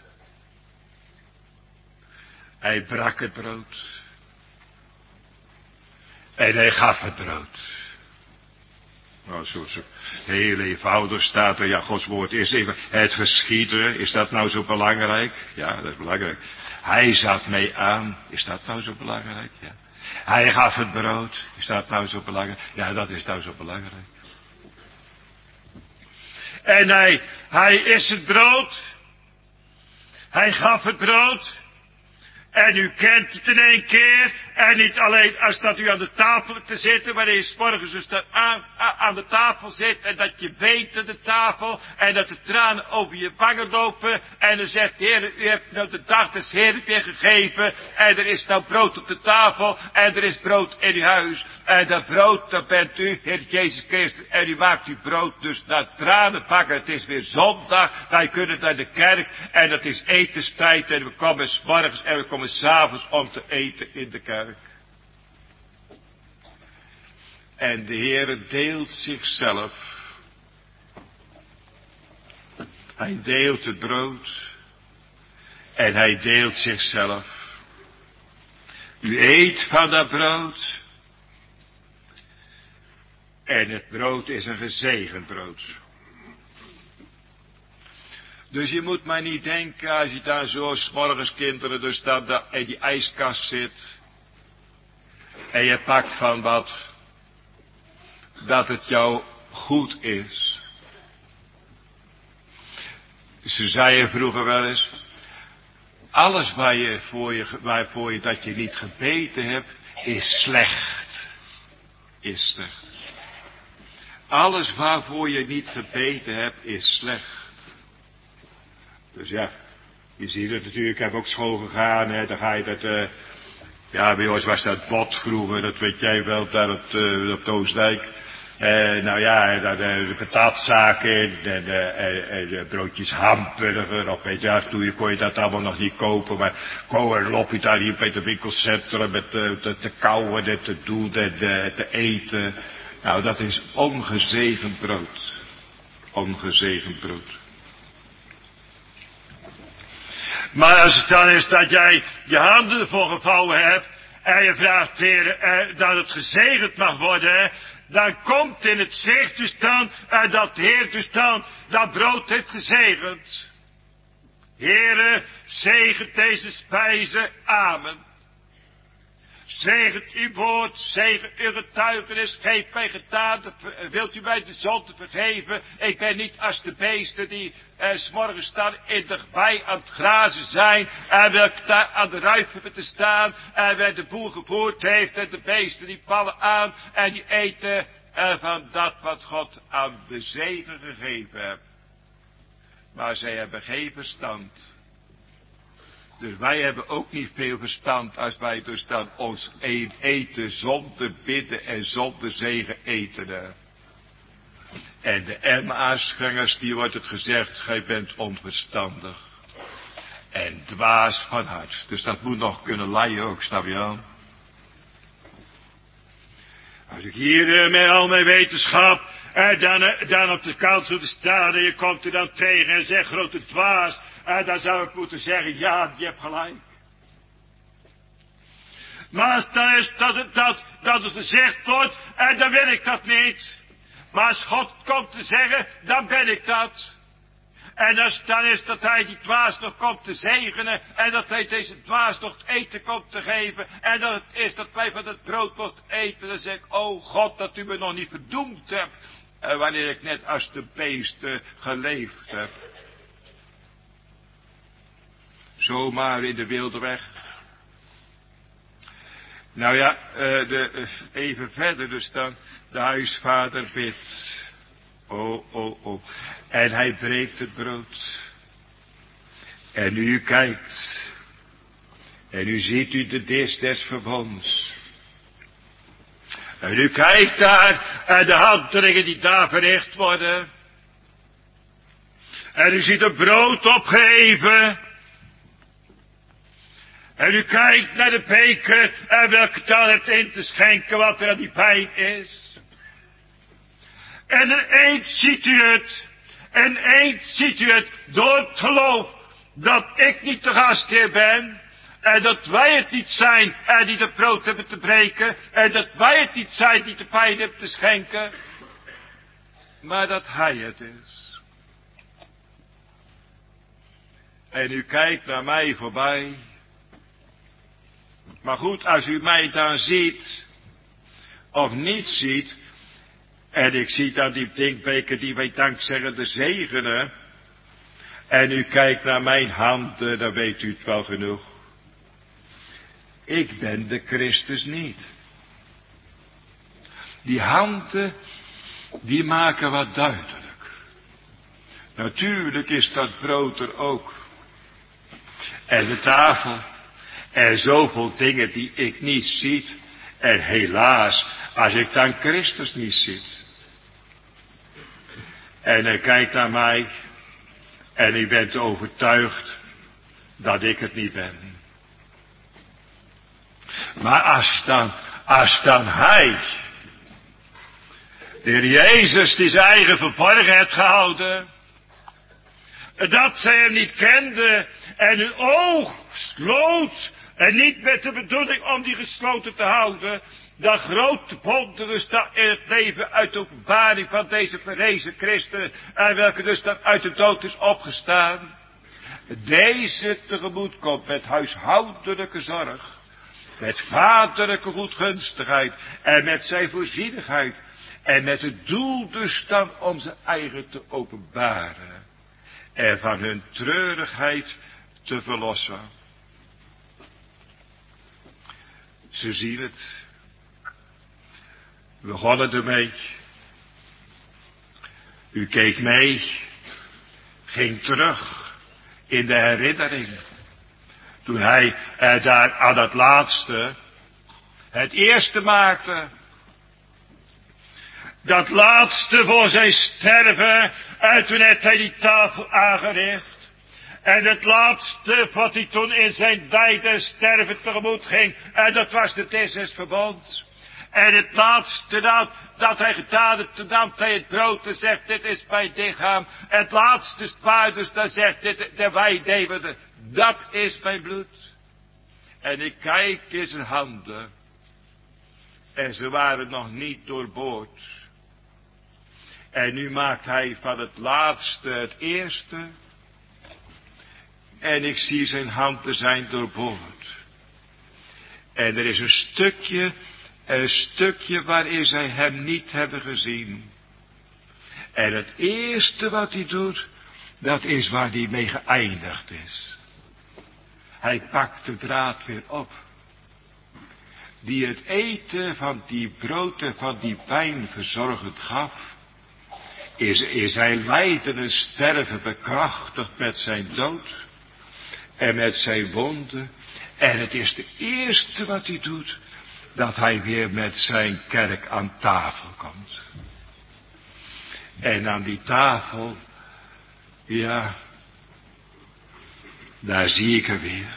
Hij brak het brood. En hij gaf het brood. Nou, zo, zo heel eenvoudig staat er, ja, Gods woord is even, het geschieden, is dat nou zo belangrijk? Ja, dat is belangrijk. Hij zat mee aan, is dat nou zo belangrijk? Ja. Hij gaf het brood. Is dat nou zo belangrijk? Ja, dat is nou zo belangrijk. En hij, hij is het brood. Hij gaf het brood. En u kent het in één keer. En niet alleen als dat u aan de tafel te zitten, wanneer je 's morgens dus dan aan, aan de tafel zit. En dat je weet aan de tafel. En dat de tranen over je wangen lopen. En dan zegt de Heer, u hebt nou de dag des Heeren weer gegeven. En er is nou brood op de tafel. En er is brood in uw huis. En dat brood, dat bent u, Heer Jezus Christus. En u maakt uw brood dus naar tranen pakken. Het is weer zondag. Wij kunnen naar de kerk. En het is etenstijd. En we komen 's morgens en we komen 's avonds om te eten in de kerk. En de Heere deelt zichzelf. Hij deelt het brood. En hij deelt zichzelf. U eet van dat brood. En het brood is een gezegend brood. Dus je moet maar niet denken, als je daar zo 's morgens kinderen dus dat, dat in die ijskast zit. En je pakt van wat. Dat het jou goed is. Ze zeiden vroeger wel eens. Alles waar je voor je, waarvoor je dat je niet gebeten hebt, is slecht. Is slecht. Alles waarvoor je niet gebeten hebt, is slecht. Dus ja, je ziet het natuurlijk, ik heb ook school gegaan, hè, dan ga je dat, uh, ja, bij ons was dat bot vroeger, dat weet jij wel, daar op, uh, op de Oostdijk. Uh, nou ja, daar de, de patatzaken en de, uh, de broodjes hamburger, of weet je, toen kon je dat allemaal nog niet kopen, maar gewoon loop je daar hier bij het winkelcentrum met uh, te, te kauwen en te doen en uh, te eten. Nou, dat is ongezegend brood. Ongezegend brood. Maar als het dan is dat jij je handen ervoor gevouwen hebt en je vraagt, Heer, eh, dat het gezegend mag worden, dan komt in het zicht dus dan, eh, dat de Heer dus dan dat brood heeft gezegend. Heere, zegent deze spijze, amen. Zegent uw woord, zegen uw getuigenis, geef mij gedaan, wilt u mij de zonde vergeven? Ik ben niet als de beesten die eh, 's morgens staan in de bij aan het grazen zijn, en welke daar aan de ruif hebben te staan, en waar de boer gevoerd heeft, en de beesten die vallen aan, en die eten eh, van dat wat God aan de zegen gegeven heeft. Maar zij hebben geen verstand. Dus wij hebben ook niet veel verstand als wij dus dan ons eten zonder bidden en zonder zegen eten. En de Emmausgangers, die wordt het gezegd, gij bent onverstandig. En dwaas van hart. Dus dat moet nog kunnen leiden ook, snap je wel? Als ik hier uh, met al mijn wetenschap en dan, uh, dan op de kant zou staan en je komt er dan tegen en zegt grote dwaas, en dan zou ik moeten zeggen, ja, je hebt gelijk. Maar als dan is dat het dat, dat het gezegd wordt, en dan wil ik dat niet. Maar als God komt te zeggen, dan ben ik dat. En als dan is dat hij die dwaas nog komt te zegenen, en dat hij deze dwaas nog het eten komt te geven, en dat het is dat wij van het brood mocht eten, dan zeg ik, oh God, dat u me nog niet verdoemd hebt, en wanneer ik net als de beesten geleefd heb. Zomaar in de wilde weg. Nou ja, uh, de, uh, even verder dus dan, de huisvader bidt. Oh, oh, oh. En hij breekt het brood. En u kijkt. En u ziet u de dis des verbonds. En u kijkt daar en de handelingen die daar verricht worden. En u ziet het brood opgeheven. En u kijkt naar de beker en welke dan hebt in te schenken wat er aan die pijn is. En ineens ziet u het. En ineens ziet u het door het geloof dat ik niet de gastheer ben. En dat wij het niet zijn en die het brood hebben te breken. En dat wij het niet zijn die de pijn hebben te schenken. Maar dat hij het is. En u kijkt naar mij voorbij. Maar goed, als u mij dan ziet, of niet ziet, en ik zie dan die drinkbeker die wij dankzeggen de zegenen, en u kijkt naar mijn handen, dan weet u het wel genoeg. Ik ben de Christus niet. Die handen, die maken wat duidelijk. Natuurlijk is dat brood er ook. En de tafel. En zoveel dingen die ik niet zie. En helaas, als ik dan Christus niet zie. En hij kijkt naar mij. En u bent overtuigd dat ik het niet ben. Maar als dan, als dan hij, de Heer Jezus die zijn eigen verborgen heeft gehouden, dat zij hem niet kende en hun oog sloot, en niet met de bedoeling om die gesloten te houden, dat grote wonder dus dat in het leven uit de openbaring van deze verrezen christen, en welke dus dat uit de dood is opgestaan, deze tegemoet komt met huishoudelijke zorg, met vaderlijke goedgunstigheid en met zijn voorzienigheid en met het doel dus dan om zijn eigen te openbaren en van hun treurigheid te verlossen. Ze zien het. We begonnen ermee. U keek mee, ging terug in de herinnering. Toen hij eh, daar aan het laatste, het eerste maakte. Dat laatste voor zijn sterven, en toen heeft hij die tafel aangericht. En het laatste wat hij toen in zijn lijden sterven tegemoet ging, en dat was de dis des verbonds. En het laatste dat, dat hij gedaan heeft, toen nam hij het brood en zegt, dit is mijn lichaam. Het laatste spaar dus, dan zegt dit, de wij nemen, dat is mijn bloed. En ik kijk in zijn handen. En ze waren nog niet doorboord. En nu maakt hij van het laatste het eerste. En ik zie zijn handen zijn doorboord. En er is een stukje, een stukje waarin zij hem niet hebben gezien. En het eerste wat hij doet, dat is waar hij mee geëindigd is. Hij pakt de draad weer op. Die het eten van die brood en van die wijn verzorgend gaf. Is, is zijn lijden en sterven bekrachtigd met zijn dood. En met zijn wonden. En het is de eerste wat hij doet. Dat hij weer met zijn kerk aan tafel komt. En aan die tafel. Ja. Daar zie ik hem weer.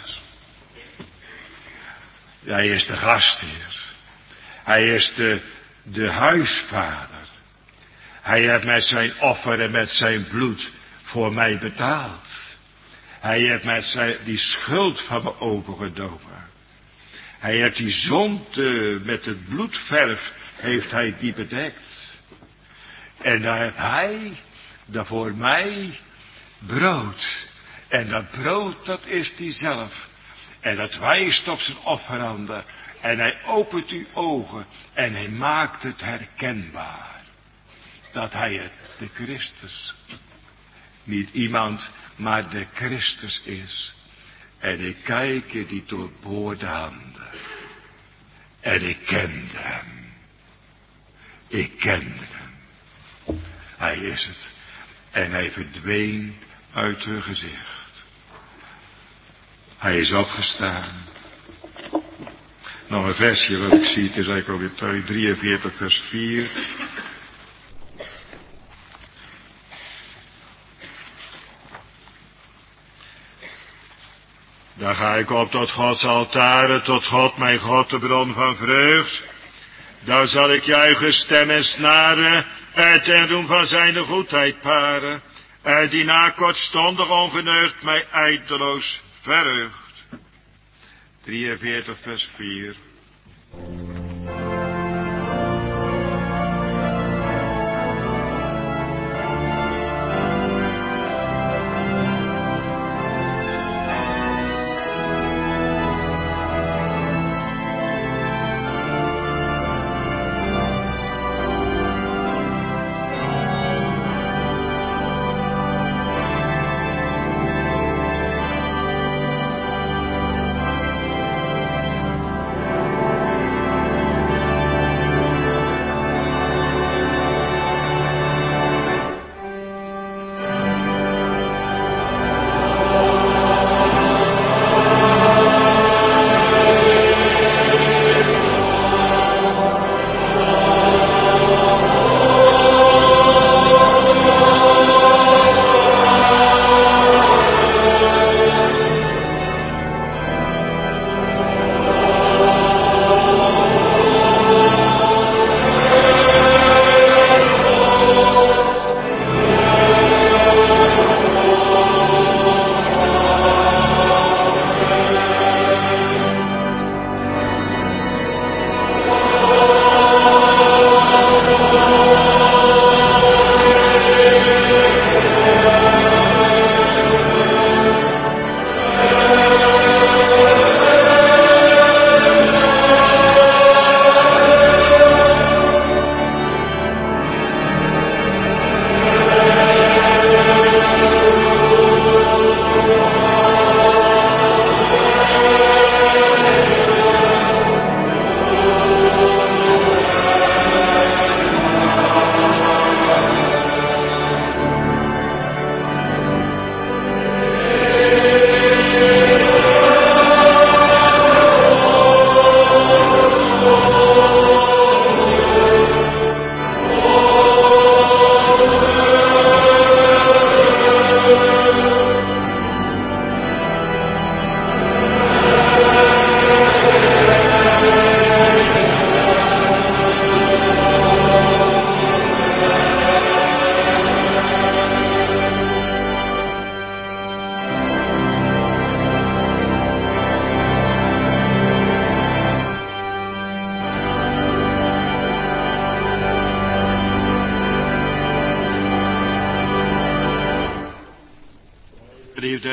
Hij is de gastheer. Hij is de, de huisvader. Hij heeft met zijn offer en met zijn bloed voor mij betaald. Hij heeft met zijn, die schuld van me overgenomen. Hij heeft die zonde met het bloedverf, heeft hij die bedekt. En daar heeft hij, daar voor mij, brood. En dat brood, dat is die zelf. En dat wijst op zijn offerhanden. En hij opent uw ogen. En hij maakt het herkenbaar. Dat hij het, de Christus. Niet iemand, maar de Christus is. En ik kijk in die doorboorde handen. En ik kende hem. Ik kende hem. Hij is het. En hij verdween uit hun gezicht. Hij is opgestaan. Nog een versje wat ik zie, het is eigenlijk alweer Psalm drieënveertig vers vier. Daar ga ik op tot Gods altaren, tot God mijn God, de bron van vreugd. Daar zal ik juichen, stem en snaren, uit ten roem van zijn goedheid paren. Uit die na kortstondig ongeneugd mij eindeloos verheugt. drieënveertig vers vier.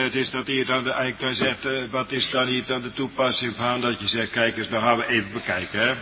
wat is dat hier dan eigenlijk dan zegt, uh, wat is dan hier dan de toepassing van dat je zegt, kijk eens, dan gaan we even bekijken, hè.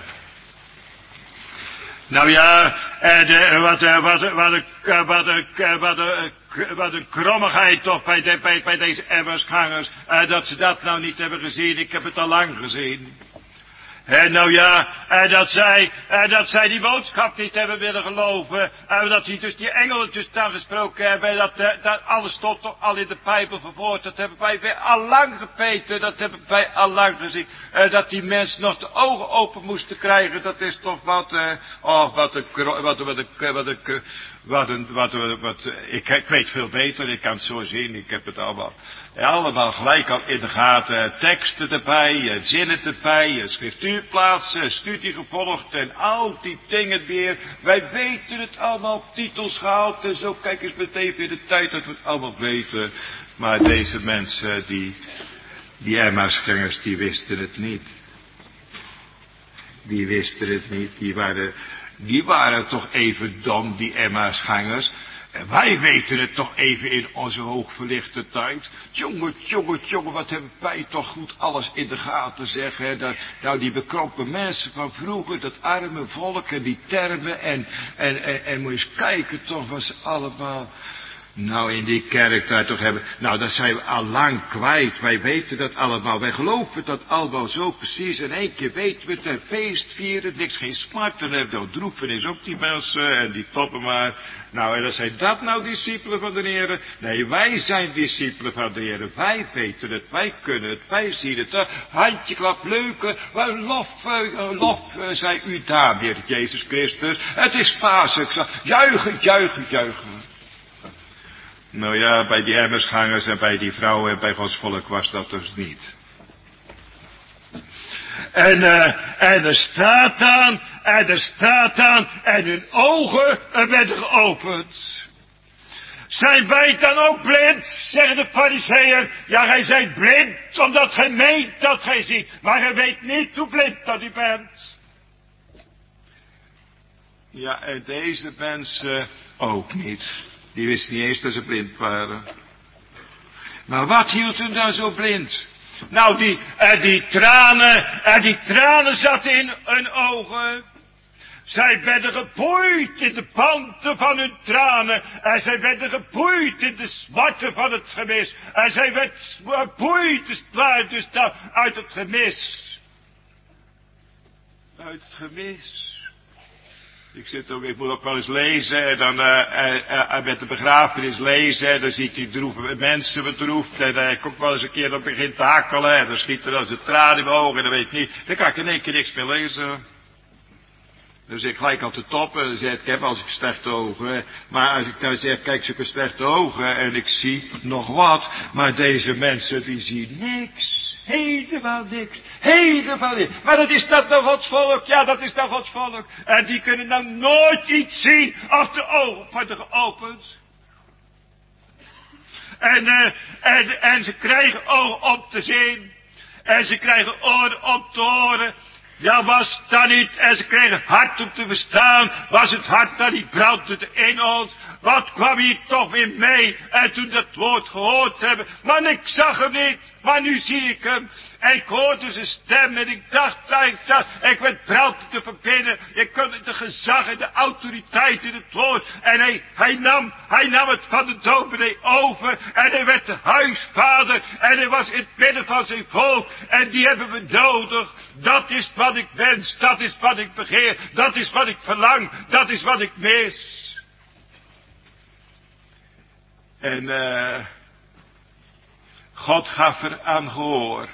Nou ja, en de, wat, wat, wat, wat, wat, wat, wat een krommigheid toch bij, de, bij, bij deze Emmausgangers, uh, dat ze dat nou niet hebben gezien. Ik heb het al lang gezien. En nou ja, en dat zij, en dat zij die boodschap niet hebben willen geloven. En dat die dus die engelen dus daar gesproken hebben. Dat, dat alles stond toch al in de Bijbel verwoord. Dat hebben wij weer al lang gepeten. Dat hebben wij al lang gezien. En dat die mensen nog de ogen open moesten krijgen. Dat is toch wat, uh, oh wat een, wat een, wat een, wat een, wat een, wat een, wat, ik, ik weet veel beter. Ik kan het zo zien. Ik heb het allemaal, ja, allemaal gelijk al in de gaten. Teksten erbij, zinnen erbij, schriftuurplaatsen, studie gevolgd en al die dingen weer. Wij weten het allemaal, titels gehaald en zo. Kijk eens meteen in de tijd dat we het allemaal weten. Maar deze mensen, die, die Emmausgangers, die wisten het niet. Die wisten het niet. Die waren, die waren toch even dom, die Emmausgangers. En wij weten het toch even in onze hoogverlichte tijd. Jongen, jongen, jongen, wat hebben wij toch goed alles in de gaten, zeg. Hè? Dat, nou, die bekrompen mensen van vroeger, dat arme volk en die termen. En, en, en, en moet je eens kijken toch wat ze allemaal nou in die kerk daar toch hebben. Nou, dat zijn we al lang kwijt. Wij weten dat allemaal. Wij geloven dat allemaal zo precies. In één keer weten we het. En feest vieren. Niks geen smart. En hebben we droefenis ook die mensen. En die toppen maar. Nou, en dan zijn dat nou discipelen van de Heer. Nee, wij zijn discipelen van de Heer. Wij weten het. Wij kunnen het. Wij zien het. Handje klap leuke. Lof, lof, zij u daar, Heer Jezus Christus. Het is Pasen. Juichen, juichen, juichen. Nou ja, bij die Emmausgangers en bij die vrouwen en bij Gods volk was dat dus niet. En, uh, en er staat dan, en er staat dan, en hun ogen werden geopend. Zijn wij dan ook blind, zeggen de fariseeën. Ja, gij zijt blind, omdat gij meent dat gij ziet. Maar gij weet niet hoe blind dat u bent. Ja, en deze mensen ook niet. Die wisten niet eens dat ze blind waren. Maar wat hield hun dan zo blind? Nou, die, uh, die tranen, uh, die tranen zaten in hun ogen. Zij werden geboeid in de panten van hun tranen. En zij werden geboeid in de zwarte van het gemis. En zij werd geboeid dus uit het gemis. Uit het gemis. Ik zit ook, ik moet ook wel eens lezen, en dan uh, uh, uh, met de begrafenis lezen, en dan zie ik die droeve mensen bedroefd, en uh, ik ook wel eens een keer dat begint te hakkelen, en dan schiet er als een traan in mijn ogen, en dan weet ik niet, dan kan ik in één keer niks meer lezen. Dan zeg ik gelijk aan de top, en dan zeg ik, ik heb als ik slechte ogen, maar als ik dan zeg, kijk, zulke slechte ogen, en ik zie nog wat, maar deze mensen, die zien niks. Helemaal niks. Helemaal niks. Maar dat is dat nou Gods volk? Ja, dat is nou Gods volk. En die kunnen nou nooit iets zien als de ogen worden geopend. En, uh, en, en ze krijgen ogen om te zien. En ze krijgen oren om te horen. Ja, was dat niet, en ze kregen hart om te verstaan, was het hart dat niet brandde in ons, wat kwam hier toch weer mee, en toen dat woord gehoord hebben, maar ik zag hem niet, maar nu zie ik hem, en ik hoorde zijn stem, en ik dacht, ik dacht, ik werd brandend te verbinden, ik kon de gezag en de autoriteit in het woord, en hij, hij nam, hij nam het van de dominee over, en hij werd de huisvader, en hij was in het midden van zijn volk, en die hebben we nodig, dat is wat ik wens, dat is wat ik begeer, dat is wat ik verlang, dat is wat ik mis. En uh, God gaf er aan gehoor.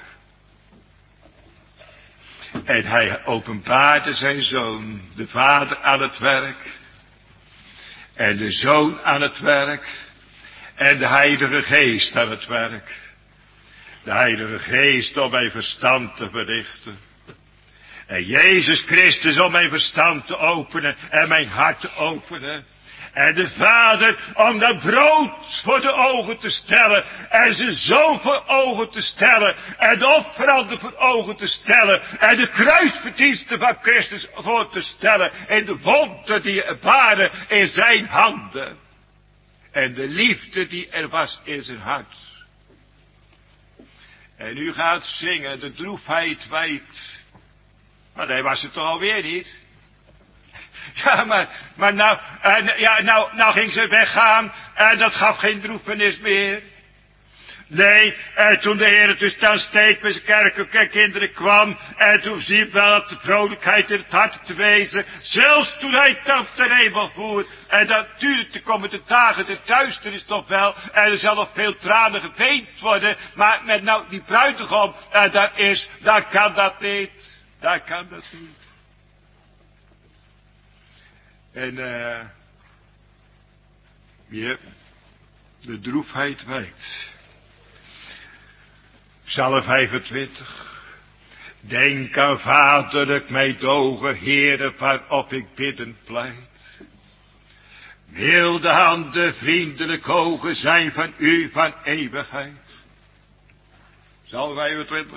En hij openbaarde zijn zoon, de vader aan het werk. En de zoon aan het werk. En de heilige geest aan het werk. De heilige geest om mijn verstand te verrichten. En Jezus Christus om mijn verstand te openen en mijn hart te openen. En de Vader om dat brood voor de ogen te stellen. En zijn zoon voor ogen te stellen. En de offeranden voor ogen te stellen. En de kruisverdiensten van Christus voor te stellen. En de wonden die er waren in zijn handen. En de liefde die er was in zijn hart. En u gaat zingen, de droefheid wijkt. Maar hij was het toch alweer niet? Ja, maar, maar nou, uh, ja, nou, nou ging ze weggaan en dat gaf geen droefenis meer. Nee, en toen de Heer dus dan steeds met zijn kerk en kinderen kwam, en toen zie je wel dat de vrolijkheid in het hart te wezen, zelfs toen hij dan de hemel voert, en natuurlijk te komen de dagen, de duisternis toch wel, en er zal nog veel tranen geweend worden, maar met nou die bruidegom, en daar is, daar kan dat niet, daar kan dat niet. En, eh, uh, ja, de droefheid wijkt. Psalm vijfentwintig. Denk aan vaderlijk mij dogen, Heere, waarop ik bidden pleit. Milde handen, vriendelijk ogen zijn van u van eeuwigheid. Psalm vijfentwintig.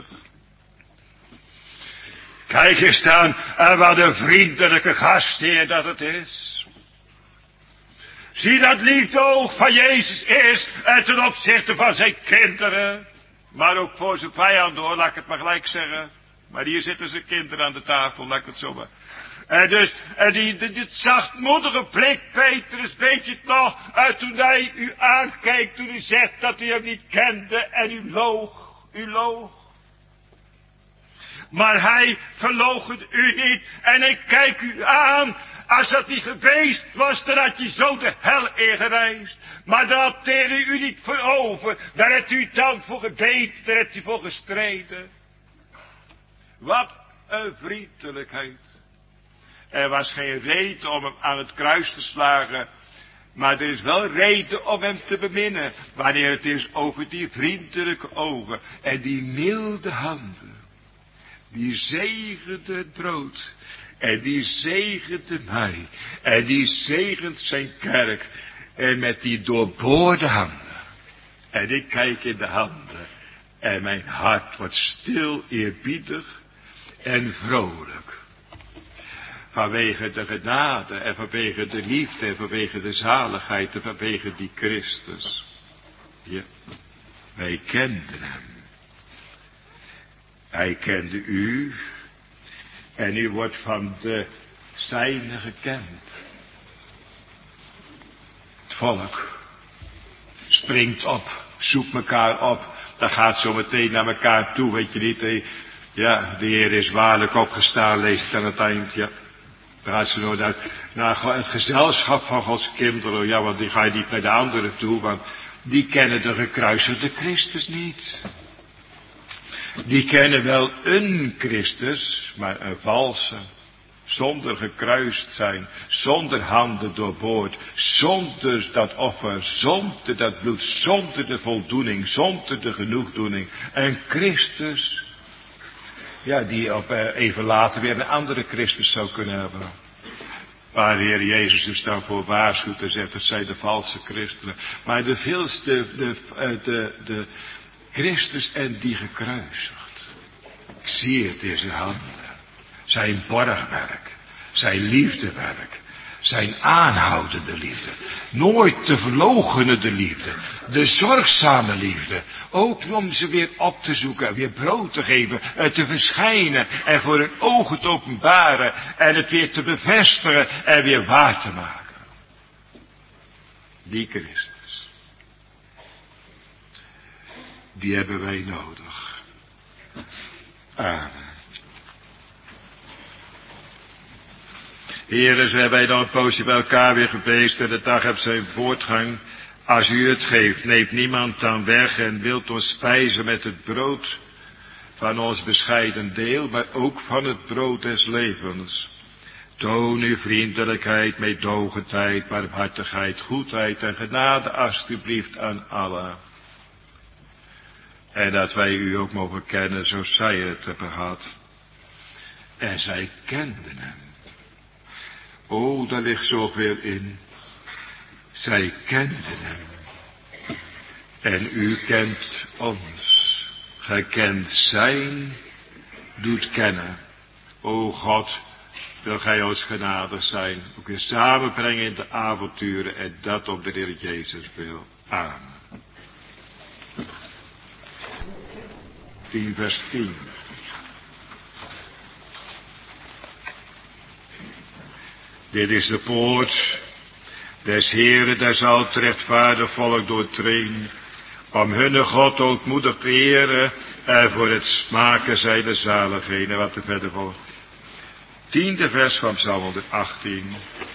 Kijk eens dan, en wat een vriendelijke gastheer dat het is. Zie dat liefde oog van Jezus is, en ten opzichte van zijn kinderen. Maar ook voor zijn vijanden hoor, laat ik het maar gelijk zeggen. Maar hier zitten zijn kinderen aan de tafel, laat ik het zo maar. En dus, en die, die, dit zachtmoedige blik, Petrus, weet je het nog, en toen hij u aankijkt, toen u zegt dat u hem niet kende, en u loog, u loog. Maar hij verloochent u niet, en ik kijk u aan. Als dat niet geweest was, dan had je zo de hel ingereisd. Maar daar had de u niet voor over. Daar hebt u dan voor gebeten, daar hebt u voor gestreden. Wat een vriendelijkheid. Er was geen reden om hem aan het kruis te slagen. Maar er is wel reden om hem te beminnen. Wanneer het is over die vriendelijke ogen en die milde handen. Die zegende het brood. En die zegende mij. En die zegent zijn kerk. En met die doorboorde handen. En ik kijk in de handen. En mijn hart wordt stil, eerbiedig en vrolijk. Vanwege de genade en vanwege de liefde en vanwege de zaligheid en vanwege die Christus. Ja, wij kenden hem. Hij kende u. En u wordt van de zijne gekend. Het volk springt op, zoekt elkaar op. Dat gaat zo meteen naar elkaar toe, weet je niet. Ja, de Heer is waarlijk opgestaan, lees het aan het eind, ja. Dan gaat ze nooit uit naar het gezelschap van Gods kinderen. Ja, want die ga je niet naar de anderen toe, want die kennen de gekruisigde Christus niet. Die kennen wel een Christus, maar een valse. Zonder gekruist zijn, zonder handen doorboord, zonder dat offer, zonder dat bloed, zonder de voldoening, zonder de genoegdoening. En Christus, ja, die op, eh, even later weer een andere Christus zou kunnen hebben. Waar de Heer Jezus dus dan voor waarschuwt en zegt, het zijn de valse christenen. Maar de veelste, de, de, de, de Christus en die gekruisigd. Ik zie het in zijn handen. Zijn borgwerk. Zijn liefdewerk. Zijn aanhoudende liefde. Nooit te verloochenen liefde. De zorgzame liefde. Ook om ze weer op te zoeken. Weer brood te geven. Te verschijnen. En voor hun ogen te openbaren. En het weer te bevestigen. En weer waar te maken. Die Christus. Die hebben wij nodig. Amen. Heren, zijn wij dan een poosje bij elkaar weer geweest en de dag heeft zijn voortgang. Als u het geeft, neemt niemand dan weg en wilt ons spijzen met het brood van ons bescheiden deel, maar ook van het brood des levens. Toon uw vriendelijkheid, meedogendheid, barmhartigheid, goedheid en genade alstublieft aan allen. En dat wij u ook mogen kennen, zoals zij het hebben gehad. En zij kenden hem. O, daar ligt zoveel in. Zij kenden hem. En u kent ons. Gij kent zijn, doet kennen. O God, wil gij ons genadig zijn. Ook weer samenbrengen in de avonturen en dat op de Heer Jezus wil. Amen. tien vers tien. Dit is de poort des Heeren, daar zal het rechtvaardig volk doortreden, om hunne God ootmoedig te eren en voor het smaken zij de zaligheden. Wat er verder volgt. Tiende vers van Psalm honderdachttien.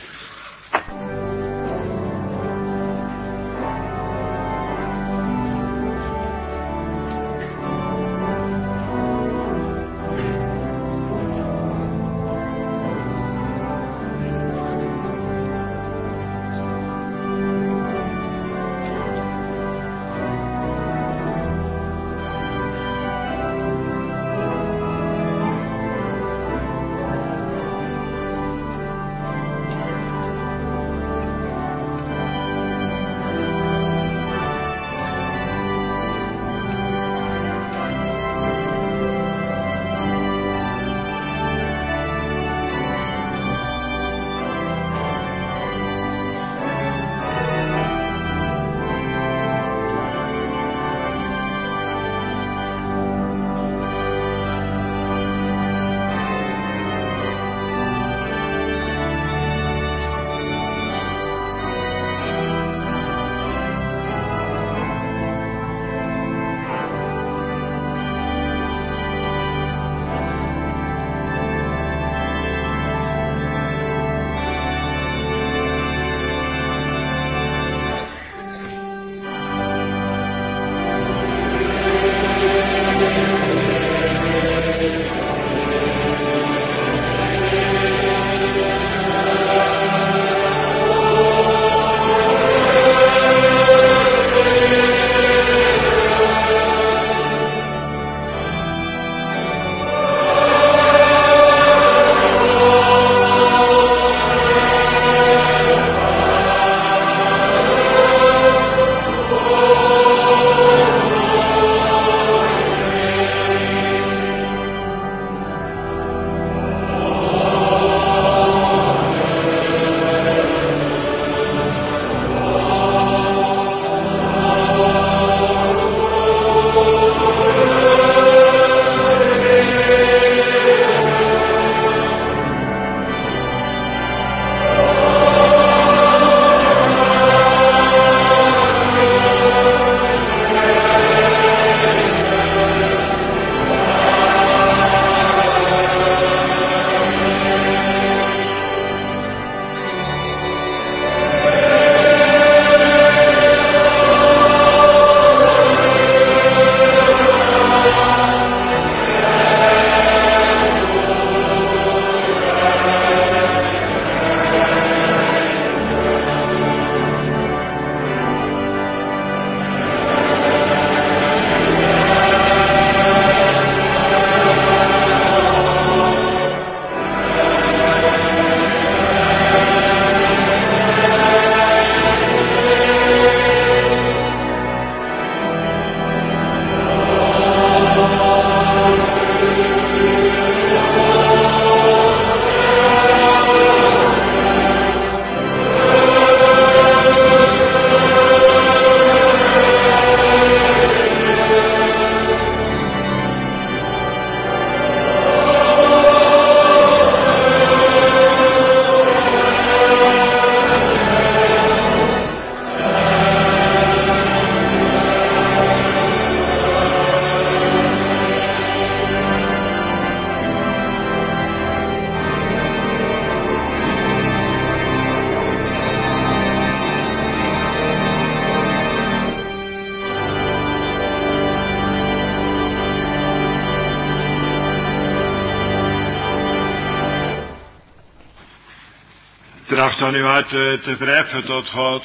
Tracht dan uw hart te verheffen tot God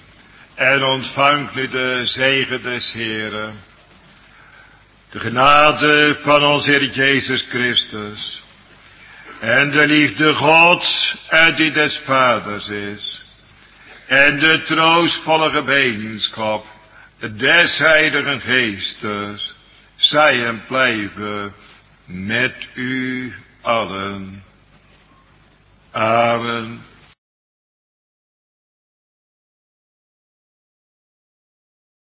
en ontvangt nu de zegen des Heeren. De genade van onze Heer Jezus Christus en de liefde Gods en die des Vaders is en de troostvolle gemeenschap des Heiligen Geestes zij en blijven met u allen. Amen.